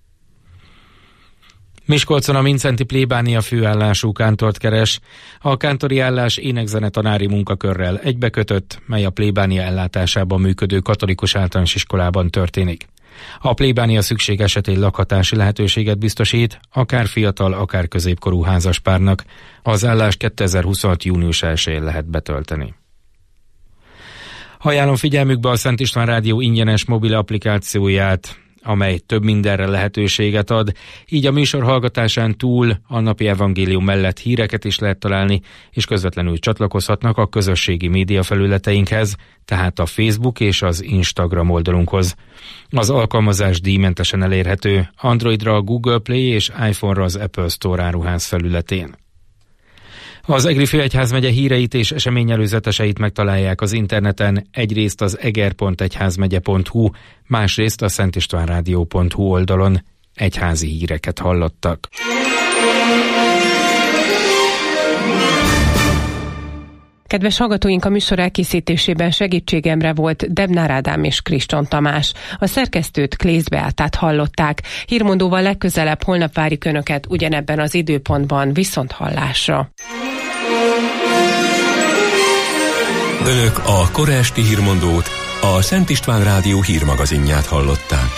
Miskolcon a Mindszenty plébánia főállású kántort keres. A kántori állás énekzene tanári munkakörrel egybekötött, mely a plébánia ellátásában működő katolikus általános iskolában történik. A plébánia szükség esetén lakhatási lehetőséget biztosít, akár fiatal, akár középkorú házaspárnak. Az állás kétezer-huszonhat. június elsején lehet betölteni. Ajánlom figyelmükbe a Szent István Rádió ingyenes mobil applikációját, amely több mindenre lehetőséget ad, így a műsor hallgatásán túl a napi evangélium mellett híreket is lehet találni, és közvetlenül csatlakozhatnak a közösségi média felületeinkhez, tehát a Facebook és az Instagram oldalunkhoz. Az alkalmazás díjmentesen elérhető Androidra a Google Play és iPhone-ra az Apple Store áruház felületén. Az Egri főegyházmegye híreit és eseményelőzeteseit megtalálják az interneten, egyrészt az eger pont egyházmegye pont hu, másrészt a szentistvánrádió pont hu oldalon. Egyházi híreket hallottak. Kedves hallgatóink, a műsor elkészítésében segítségemre volt Debnár Ádám és Kriston Tamás. A szerkesztőt Klész Beátát hallották. Hírmondóval legközelebb holnap várjuk Önöket ugyanebben az időpontban. Viszont hallásra! Önök a kora esti hírmondót, a Szent István Rádió hírmagazinját hallották.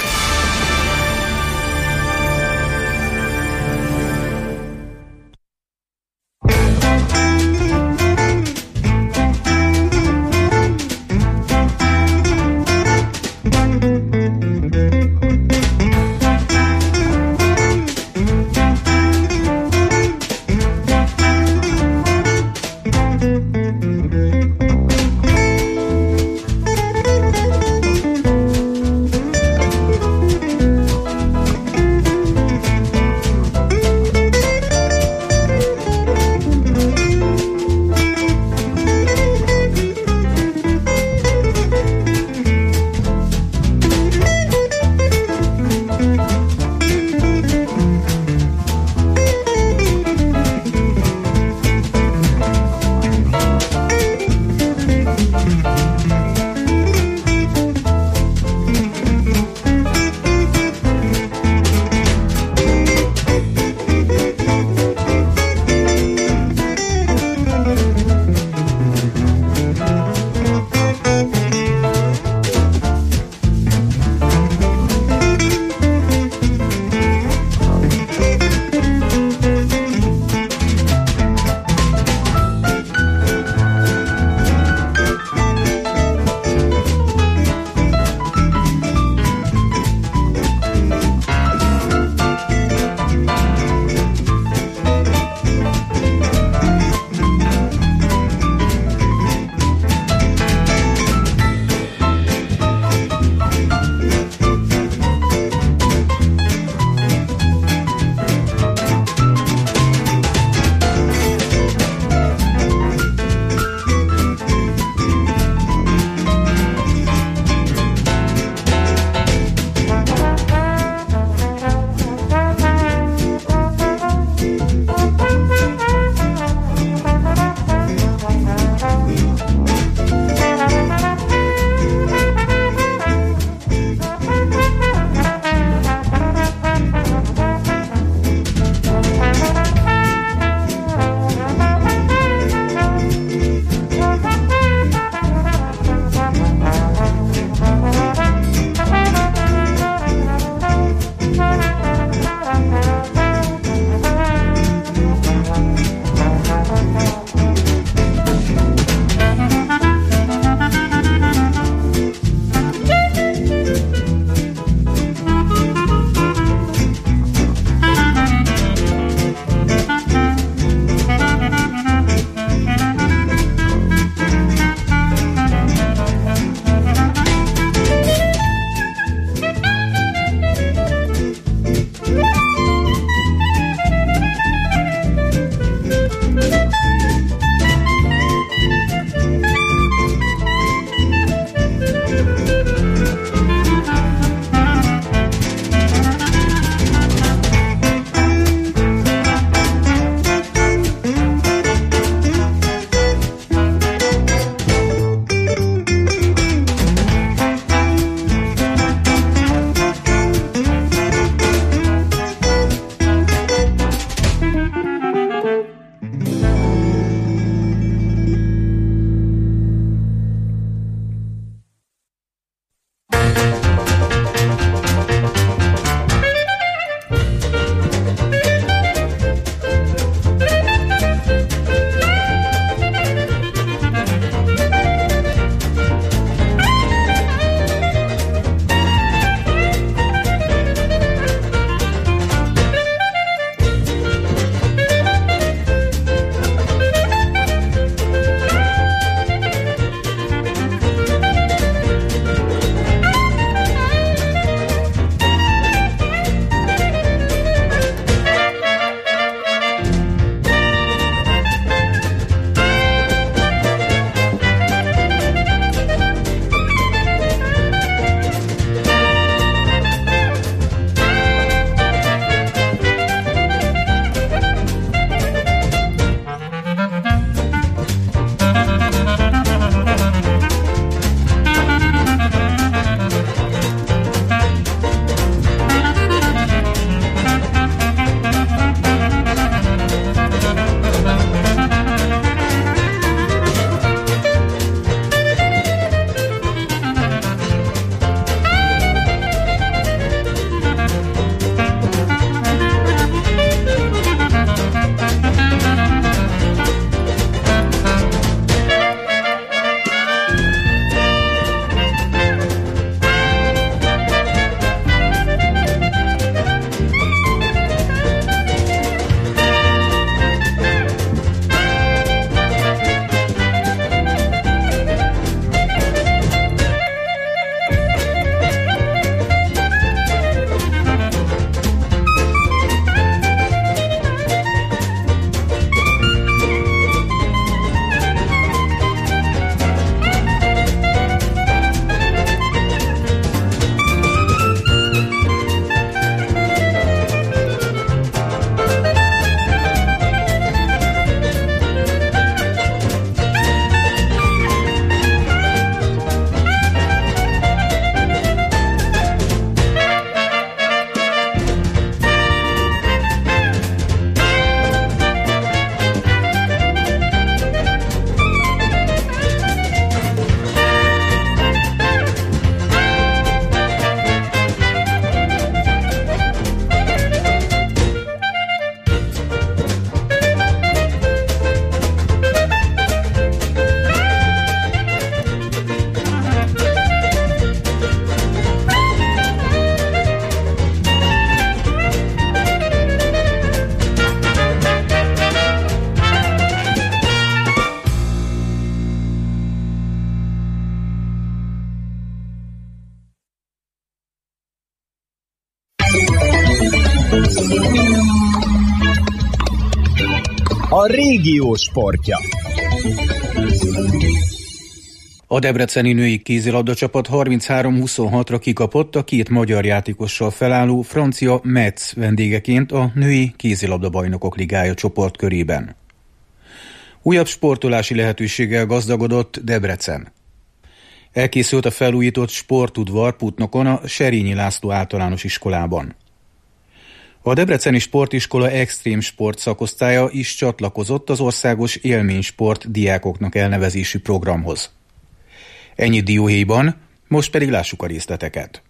A régió sportja. A debreceni női kézilabdacsapat harminchárom huszonhatra kikapott a két magyar játékossal felálló francia Metz vendégeként a női kézilabdabajnokok ligája csoportkörében. Újabb sportolási lehetőséggel gazdagodott Debrecen. Elkészült a felújított sportudvar Putnokon a Serényi László általános iskolában. A Debreceni Sportiskola extrém sport szakosztálya is csatlakozott az országos élménysport diákoknak elnevezésű programhoz. Ennyi dióhéjban, most pedig lássuk a részleteket.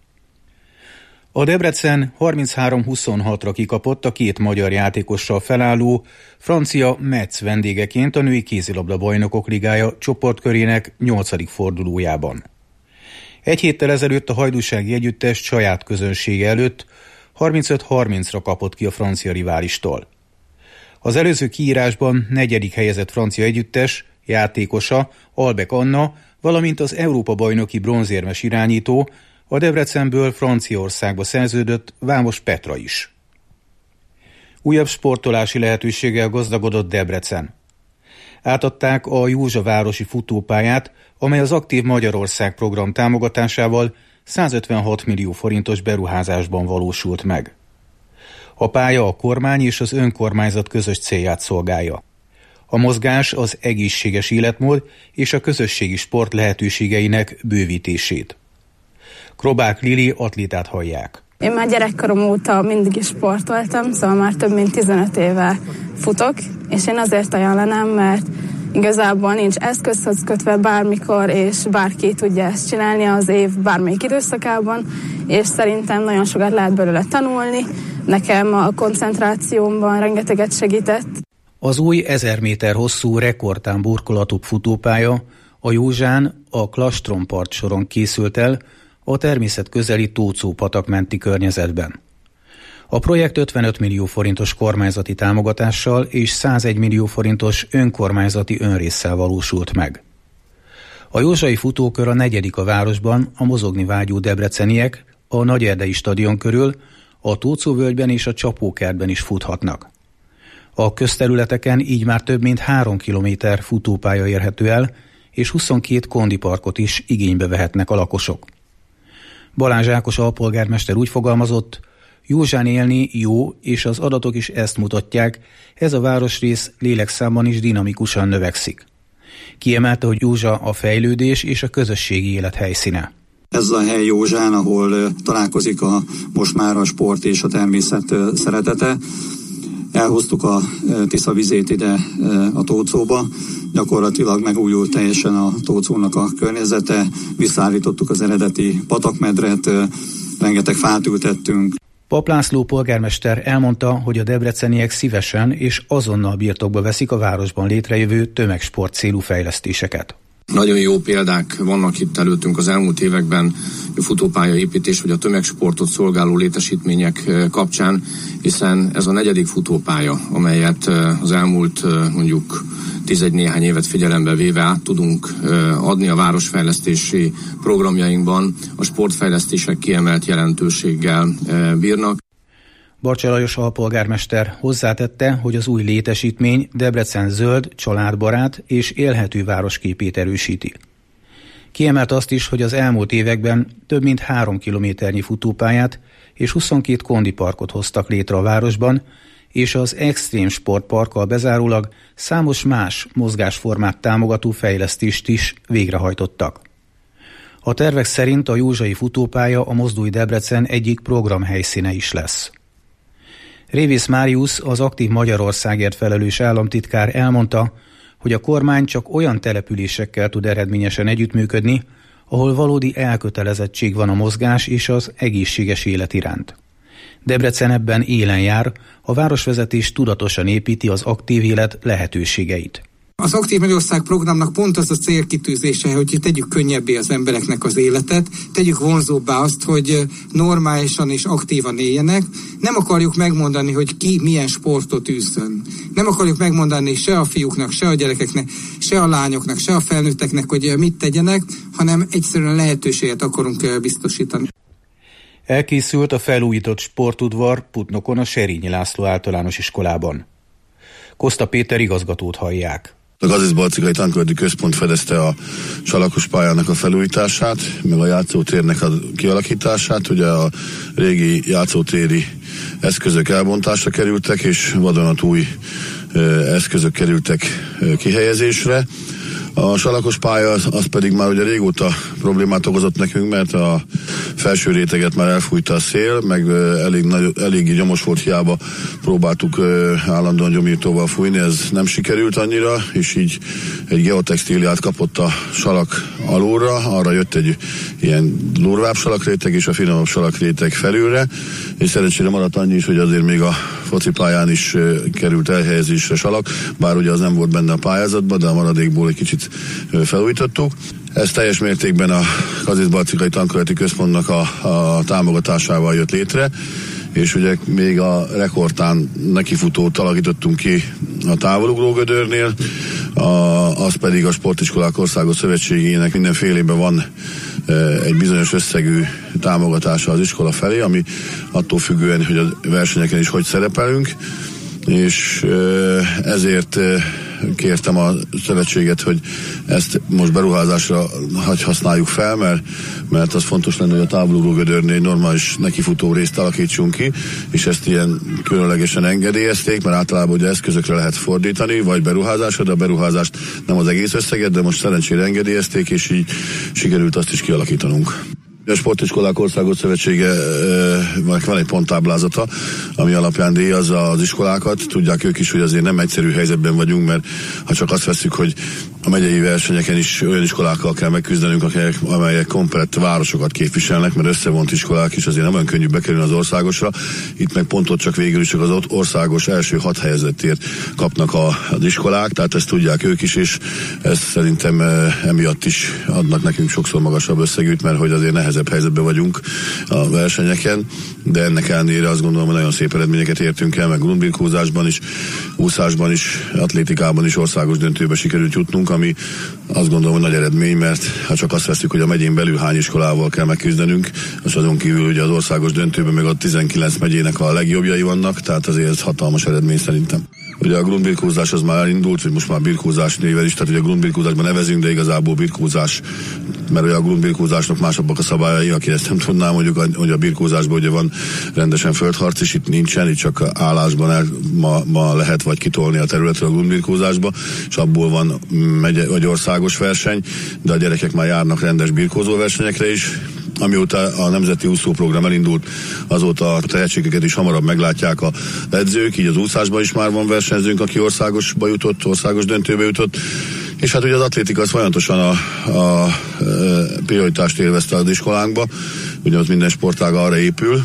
A Debrecen harminchárom huszonhatra kikapott a két magyar játékossal felálló francia Metz vendégeként a női kézilabda bajnokok ligája csoportkörének nyolcadik fordulójában. Egy héttel ezelőtt a hajdúsági együttes saját közönsége előtt harmincöt harmincra kapott ki a francia riválistól. Az előző kiírásban negyedik helyezett francia együttes játékosa Albek Anna, valamint az Európa-bajnoki bronzérmes irányító, a Debrecenből Franciaországba szerződött Vámos Petra is. Újabb sportolási lehetőséggel gazdagodott Debrecen. Átadták a Józsavárosi futópályát, amely az Aktív Magyarország program támogatásával százötvenhat millió forintos beruházásban valósult meg. A pálya a kormány és az önkormányzat közös célját szolgálja. A mozgás az egészséges életmód és a közösségi sport lehetőségeinek bővítését. Krobák Lili atlétát hallják. Én már gyerekkorom óta mindig is sportoltam, szóval már több mint tizenöt éve futok, és én azért ajánlanám, mert igazából nincs eszközhöz kötve bármikor, és bárki tudja ezt csinálni az év bármelyik időszakában, és szerintem nagyon sokat lehet belőle tanulni. Nekem a koncentrációmban rengeteget segített. Az új ezer méter hosszú rekordtán burkolatú futópálya a Józsán a Klastronpart soron készült el a természetközeli Tóczó-patak menti környezetben. A projekt ötvenöt millió forintos kormányzati támogatással és százegy millió forintos önkormányzati önrésszel valósult meg. A Józsai futókör a negyedik a városban, a mozogni vágyó debreceniek a Nagyerdei stadion körül, a Tóczó-völgyben és a Csapókertben is futhatnak. A közterületeken így már több mint három kilométer futópálya érhető el, és huszonkét kondiparkot is igénybe vehetnek a lakosok. Balázs Ákos alpolgármester úgy fogalmazott, Józsán élni jó, és az adatok is ezt mutatják, ez a városrész lélekszámban is dinamikusan növekszik. Kiemelte, hogy Józsa a fejlődés és a közösségi élet helyszíne. Ez a hely Józsán, ahol találkozik a, most már a sport és a természet szeretete. Elhoztuk a Tisza vizét ide a Tóczóba, gyakorlatilag megújult teljesen a Tóczónak a környezete, visszaállítottuk az eredeti patakmedret, rengeteg fát ültettünk. Pap László polgármester elmondta, hogy a debreceniek szívesen és azonnal birtokba veszik a városban létrejövő tömegsport célú fejlesztéseket. Nagyon jó példák vannak itt előttünk az elmúlt években, a futópálya építés vagy a tömegsportot szolgáló létesítmények kapcsán, hiszen ez a negyedik futópálya, amelyet az elmúlt mondjuk tizegy néhány évet figyelembe véve át tudunk adni a városfejlesztési programjainkban, a sportfejlesztések kiemelt jelentőséggel bírnak. Barcsa Lajos alpolgármester hozzátette, hogy az új létesítmény Debrecen zöld, családbarát és élhető városképét erősíti. Kiemelt azt is, hogy az elmúlt években több mint három kilométernyi futópályát és huszonkét kondiparkot hoztak létre a városban, és az extrém sportparkkal bezárólag számos más mozgásformát támogató fejlesztést is végrehajtottak. A tervek szerint a józsai futópálya a Mozdulj Debrecen egyik programhelyszíne is lesz. Révész Máriusz, az Aktív Magyarországért felelős államtitkár elmondta, hogy a kormány csak olyan településekkel tud eredményesen együttműködni, ahol valódi elkötelezettség van a mozgás és az egészséges élet iránt. Debrecen ebben élen jár, a városvezetés tudatosan építi az aktív élet lehetőségeit. Az Aktív Magyarország programnak pont az a célkitűzése, hogy tegyük könnyebbé az embereknek az életet, tegyük vonzóbbá azt, hogy normálisan és aktívan éljenek. Nem akarjuk megmondani, hogy ki milyen sportot űzzön. Nem akarjuk megmondani se a fiúknak, se a gyerekeknek, se a lányoknak, se a felnőtteknek, hogy mit tegyenek, hanem egyszerűen lehetőséget akarunk biztosítani. Elkészült a felújított sportudvar Putnokon a Serényi László általános iskolában. Koszta Péter igazgatót hallják. A Gazdicz-Balcikai Tanköri Központ fedezte a salakos pályának a felújítását, meg a játszótérnek a kialakítását. Ugye a régi játszótéri eszközök elbontásra kerültek, és vadonatúj eszközök kerültek kihelyezésre. A salakos pálya az, az pedig már ugye régóta problémát okozott nekünk, mert a felső réteget már elfújta a szél, meg elég, nagy, elég gyomos volt, hiába próbáltuk állandóan gyomírtóval fújni, ez nem sikerült annyira, és így egy geotextíliát kapott a salak alulra, arra jött egy ilyen durvább salakréteg és a finomabb salakréteg felülre, és szerencsére maradt annyi is, hogy azért még a focipályán is került elhelyezésre salak, bár ugye az nem volt benne a pályázatban, de a maradékból egy kicsit felújítottuk. Ez teljes mértékben a Gazdicz-Balcikai Tanköri Központnak a, a támogatásával jött létre, és ugye még a rekordtán nekifutót alakítottunk ki a távolugrógödörnél, a, az pedig a Sportiskolák Országos Szövetségének mindenfélében van e, egy bizonyos összegű támogatása az iskola felé, ami attól függően, hogy a versenyeken is hogy szerepelünk, és e, ezért e, kértem a szövetséget, hogy ezt most beruházásra használjuk fel, mert, mert az fontos lenne, hogy a távolugrógödörnél egy normális nekifutó részt alakítsunk ki, és ezt ilyen különlegesen engedélyezték, mert általában ugye eszközökre lehet fordítani, vagy beruházásra, de a beruházást nem az egész összeget, de most szerencsére engedélyezték, és így sikerült azt is kialakítanunk. A Sportiskolák Országos Szövetsége van egy ponttáblázata, ami alapján díjazza az iskolákat. Tudják ők is, hogy azért nem egyszerű helyzetben vagyunk, mert ha csak azt veszük, hogy a megyei versenyeken is olyan iskolákkal kell megküzdenünk, amelyek, amelyek komplett városokat képviselnek, mert összevont iskolák is azért nem olyan könnyű bekerülni az országosra. Itt meg pontot csak végül is csak az országos első hat helyezettért kapnak a, az iskolák, tehát ezt tudják ők is, és ezt szerintem emiatt is adnak nekünk sokszor magasabb összegűt, mert hogy azért nehezebb helyzetben vagyunk a versenyeken, de ennek ellenére azt gondolom, hogy nagyon szép eredményeket értünk el, meg grundbirkózásban is, úszásban is, atlétikában is országos döntőbe sikerült jutnunk, ami azt gondolom, hogy nagy eredmény, mert ha csak azt veszük, hogy a megyén belül hány iskolával kell megküzdenünk, és azon kívül ugye az országos döntőben meg a tizenkilenc megyének a legjobbjai vannak, tehát azért ez hatalmas eredmény szerintem. Ugye a grundbirkózás az már elindult, hogy most már birkózás néven is, tehát ugye a grundbirkózásban nevezünk, de igazából birkózás, mert ugye a grundbirkózásnak másabbak a szabályai, aki ezt nem tudná, mondjuk, hogy a birkózásban ugye van rendesen földharc, és itt nincsen, itt csak állásban el, ma, ma lehet vagy kitolni a területről a grundbirkózásba, és abból van megye, vagy országos verseny, de a gyerekek már járnak rendes birkózó versenyekre is. Amióta a Nemzeti Úszóprogram elindult, azóta a tehetségeket is hamarabb meglátják a edzők, így az úszásban is már van versenyzőnk, aki országosba jutott, országos döntőbe jutott, és hát ugye az atlétika az folyamatosan a, a, a prioritást élvezte az iskolánkba, ugye az minden sportág arra épül,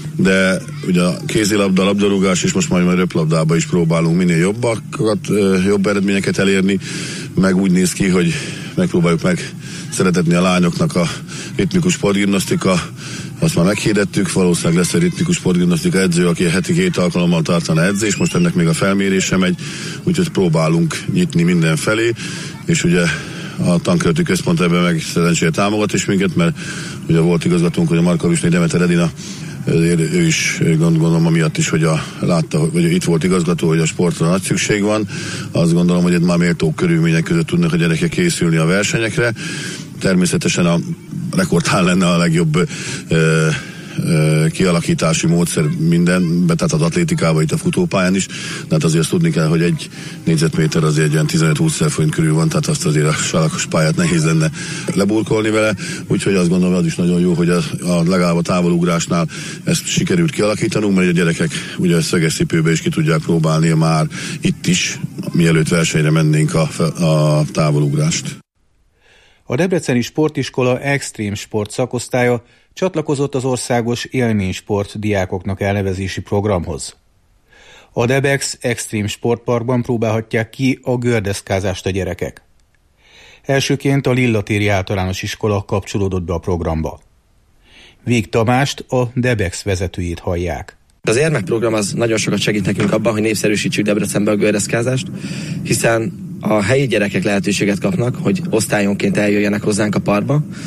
de ugye a kézilabda, labdarúgás és most majd a röplabdába is próbálunk minél jobbakat, jobb eredményeket elérni, meg úgy néz ki, hogy megpróbáljuk meg szeretetni a lányoknak a ritmikus sportgimnasztika, azt már meghirdettük, valószínűleg lesz egy ritmikus sportgimnasztika edző, aki heti két alkalommal tartana edzés, most ennek még a felmérése megy, úgyhogy próbálunk nyitni mindenfelé, és ugye a Tanköri Központ ebben meg szerencsére támogat is minket, mert ugye volt igazgatónk, hogy a Markovicsné Demeter Edina, ő is gondolom amiatt is, hogy a, látta, hogy itt volt igazgató, hogy a sportra nagy szükség van. Azt gondolom, hogy itt már méltó körülmények között tudnak a gyerekek készülni a versenyekre. Természetesen a rekordtán lenne a legjobb ö, ö, kialakítási módszer mindenben, tehát az atlétikában, itt a futópályán is, de hát azért azt tudni kell, hogy egy négyzetméter azért egy olyan tizenöt-húsz ezer forint körül van, tehát azt azért a salakos pályát nehéz lenne leburkolni vele, úgyhogy azt gondolom, hogy az is nagyon jó, hogy a, a legalább a távolugrásnál ezt sikerült kialakítanunk, mert a gyerekek ugye a szögeszcipőbe is ki tudják próbálni már itt is, mielőtt versenyre mennénk a, a távolugrást. A Debreceni Sportiskola extrém sport szakosztálya csatlakozott az országos élménysport diákoknak elnevezési programhoz. A Debex Extrém Sportparkban próbálhatják ki a gördeszkázást a gyerekek. Elsőként a Lillatéri Általános Iskola kapcsolódott be a programba. Vég Tamást, a Debex vezetőjét hallják. Az érmekprogram az nagyon sokat segít nekünk abban, hogy népszerűsítsük Debrecenbe a gördeszkázást, hiszen a helyi gyerekek lehetőséget kapnak, hogy osztályonként eljöjjenek hozzánk a parkba,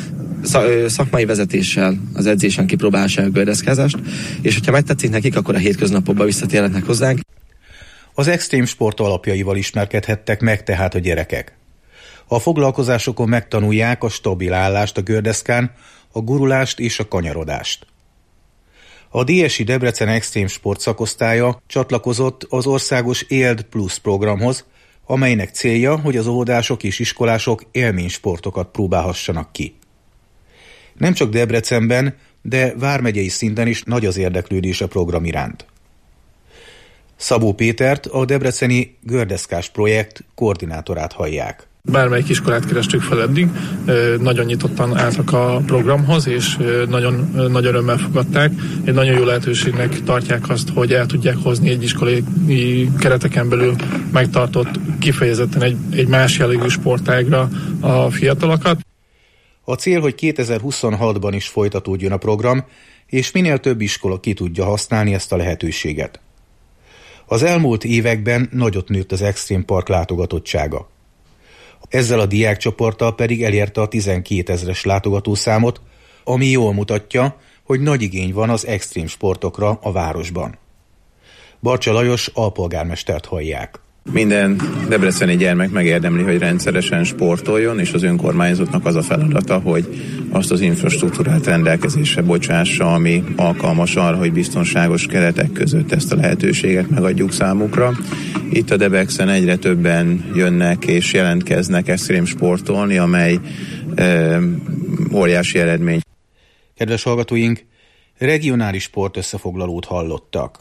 szakmai vezetéssel az edzésen kipróbálják a gördeszkázást, és hogyha megtetszik nekik, akkor a hétköznapokban visszatérhetnek hozzánk. Az extrém sport alapjaival ismerkedhettek meg tehát a gyerekek. A foglalkozásokon megtanulják a stabil állást a gördeszkán, a gurulást és a kanyarodást. A dé es i Debrecen extrém sport szakosztálya csatlakozott az országos Éld Plus programhoz, amelynek célja, hogy az óvodások és iskolások élménysportokat próbálhassanak ki. Nem csak Debrecenben, de vármegyei szinten is nagy az érdeklődés a program iránt. Szabó Pétert, a debreceni gördeszkás projekt koordinátorát hallják. Bármelyik iskolát kerestük fel eddig, nagyon nyitottan álltak a programhoz, és nagyon nagy örömmel fogadták. Egy nagyon jó lehetőségnek tartják azt, hogy el tudják hozni egy iskolai kereteken belül megtartott kifejezetten egy, egy más jellegű sportágra a fiatalokat. A cél, hogy kétezer-huszonhatban is folytatódjon a program, és minél több iskola ki tudja használni ezt a lehetőséget. Az elmúlt években nagyot nőtt az extrém park látogatottsága. Ezzel a diákcsoporttal pedig elérte a tizenkétezres látogatószámot, ami jól mutatja, hogy nagy igény van az extrém sportokra a városban. Barcsa Lajos alpolgármestert hallják. Minden debreceni gyermek megérdemli, hogy rendszeresen sportoljon, és az önkormányzatnak az a feladata, hogy azt az infrastruktúrát rendelkezésre bocsássa, ami alkalmas arra, hogy biztonságos keretek között ezt a lehetőséget megadjuk számukra. Itt a Debrecen egyre többen jönnek és jelentkeznek extrém sportolni, amely e, óriási eredmény. Kedves hallgatóink, regionális sport összefoglalót hallottak.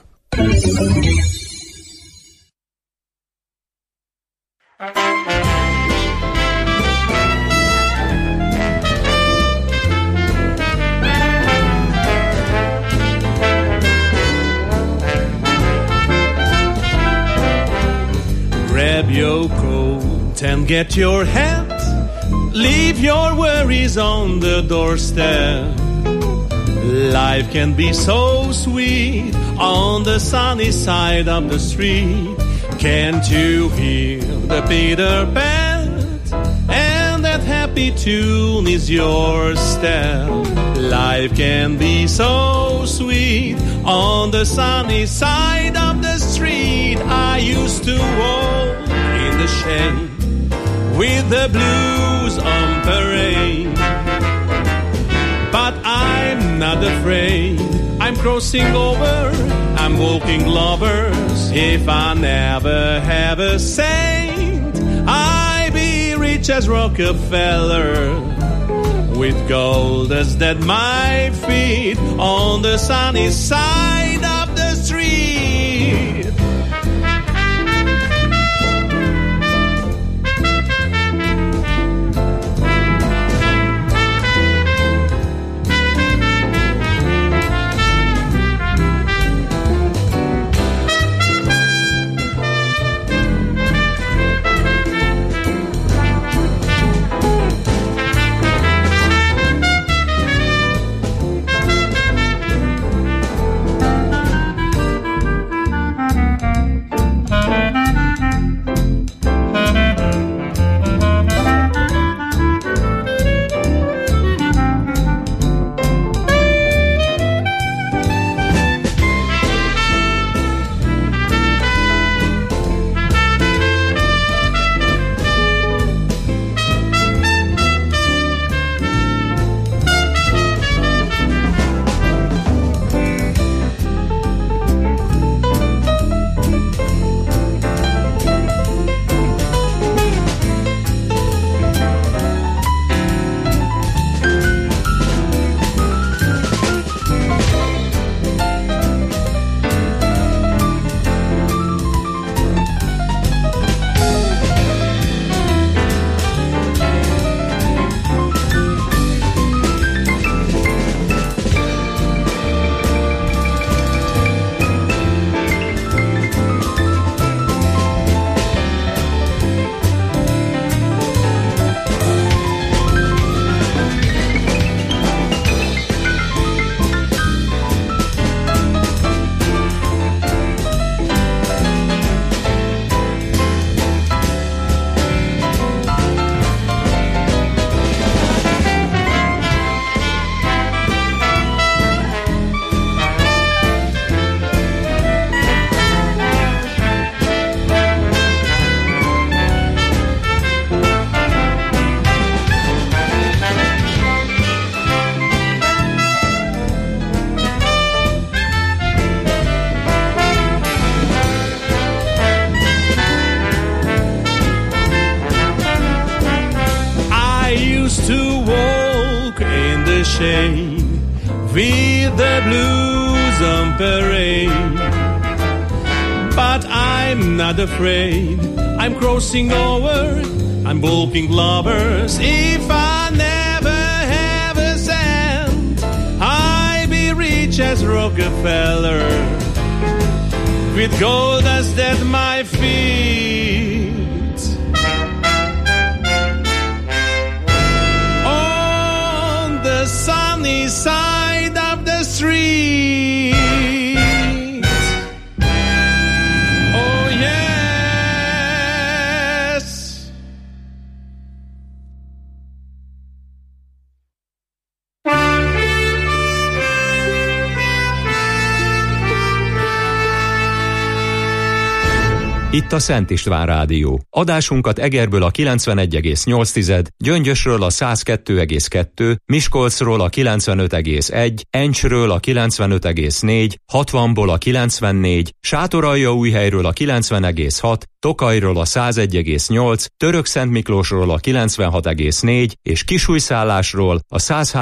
Grab your coat and get your hat. Leave your worries on the doorstep. Life can be so sweet on the sunny side of the street. Can't you hear the Peter Pan? And that happy tune is your step. Life can be so sweet on the sunny side of the street. I used to walk in the shade with the blues on parade, but I'm not afraid. I'm crossing over, I'm walking lovers. If I never have a saint, I be rich as Rockefeller, with gold as at my feet on the sunny side of the street. with the blues on parade. But I'm not afraid, I'm crossing over, I'm bulking lovers. If I never have a cent, I'll be rich as Rockefeller, with gold dust at my feet. On the sunny side of the street. Oh yes. Itt a Szent István Rádió. Adásunkat Egerből a kilencvenegy egész nyolc, Gyöngyösről a száz kettő egész kettő, Miskolcról a kilencvenöt egész egy, Encsről a kilencvenöt egész négy, hatvanból a kilencvennégy, Sátoraljaújhelyről a kilencven egész hat, Tokajról a száz egy egész nyolc, Törökszentmiklósról a kilencvenhat egész négy és Kisújszállásról a száz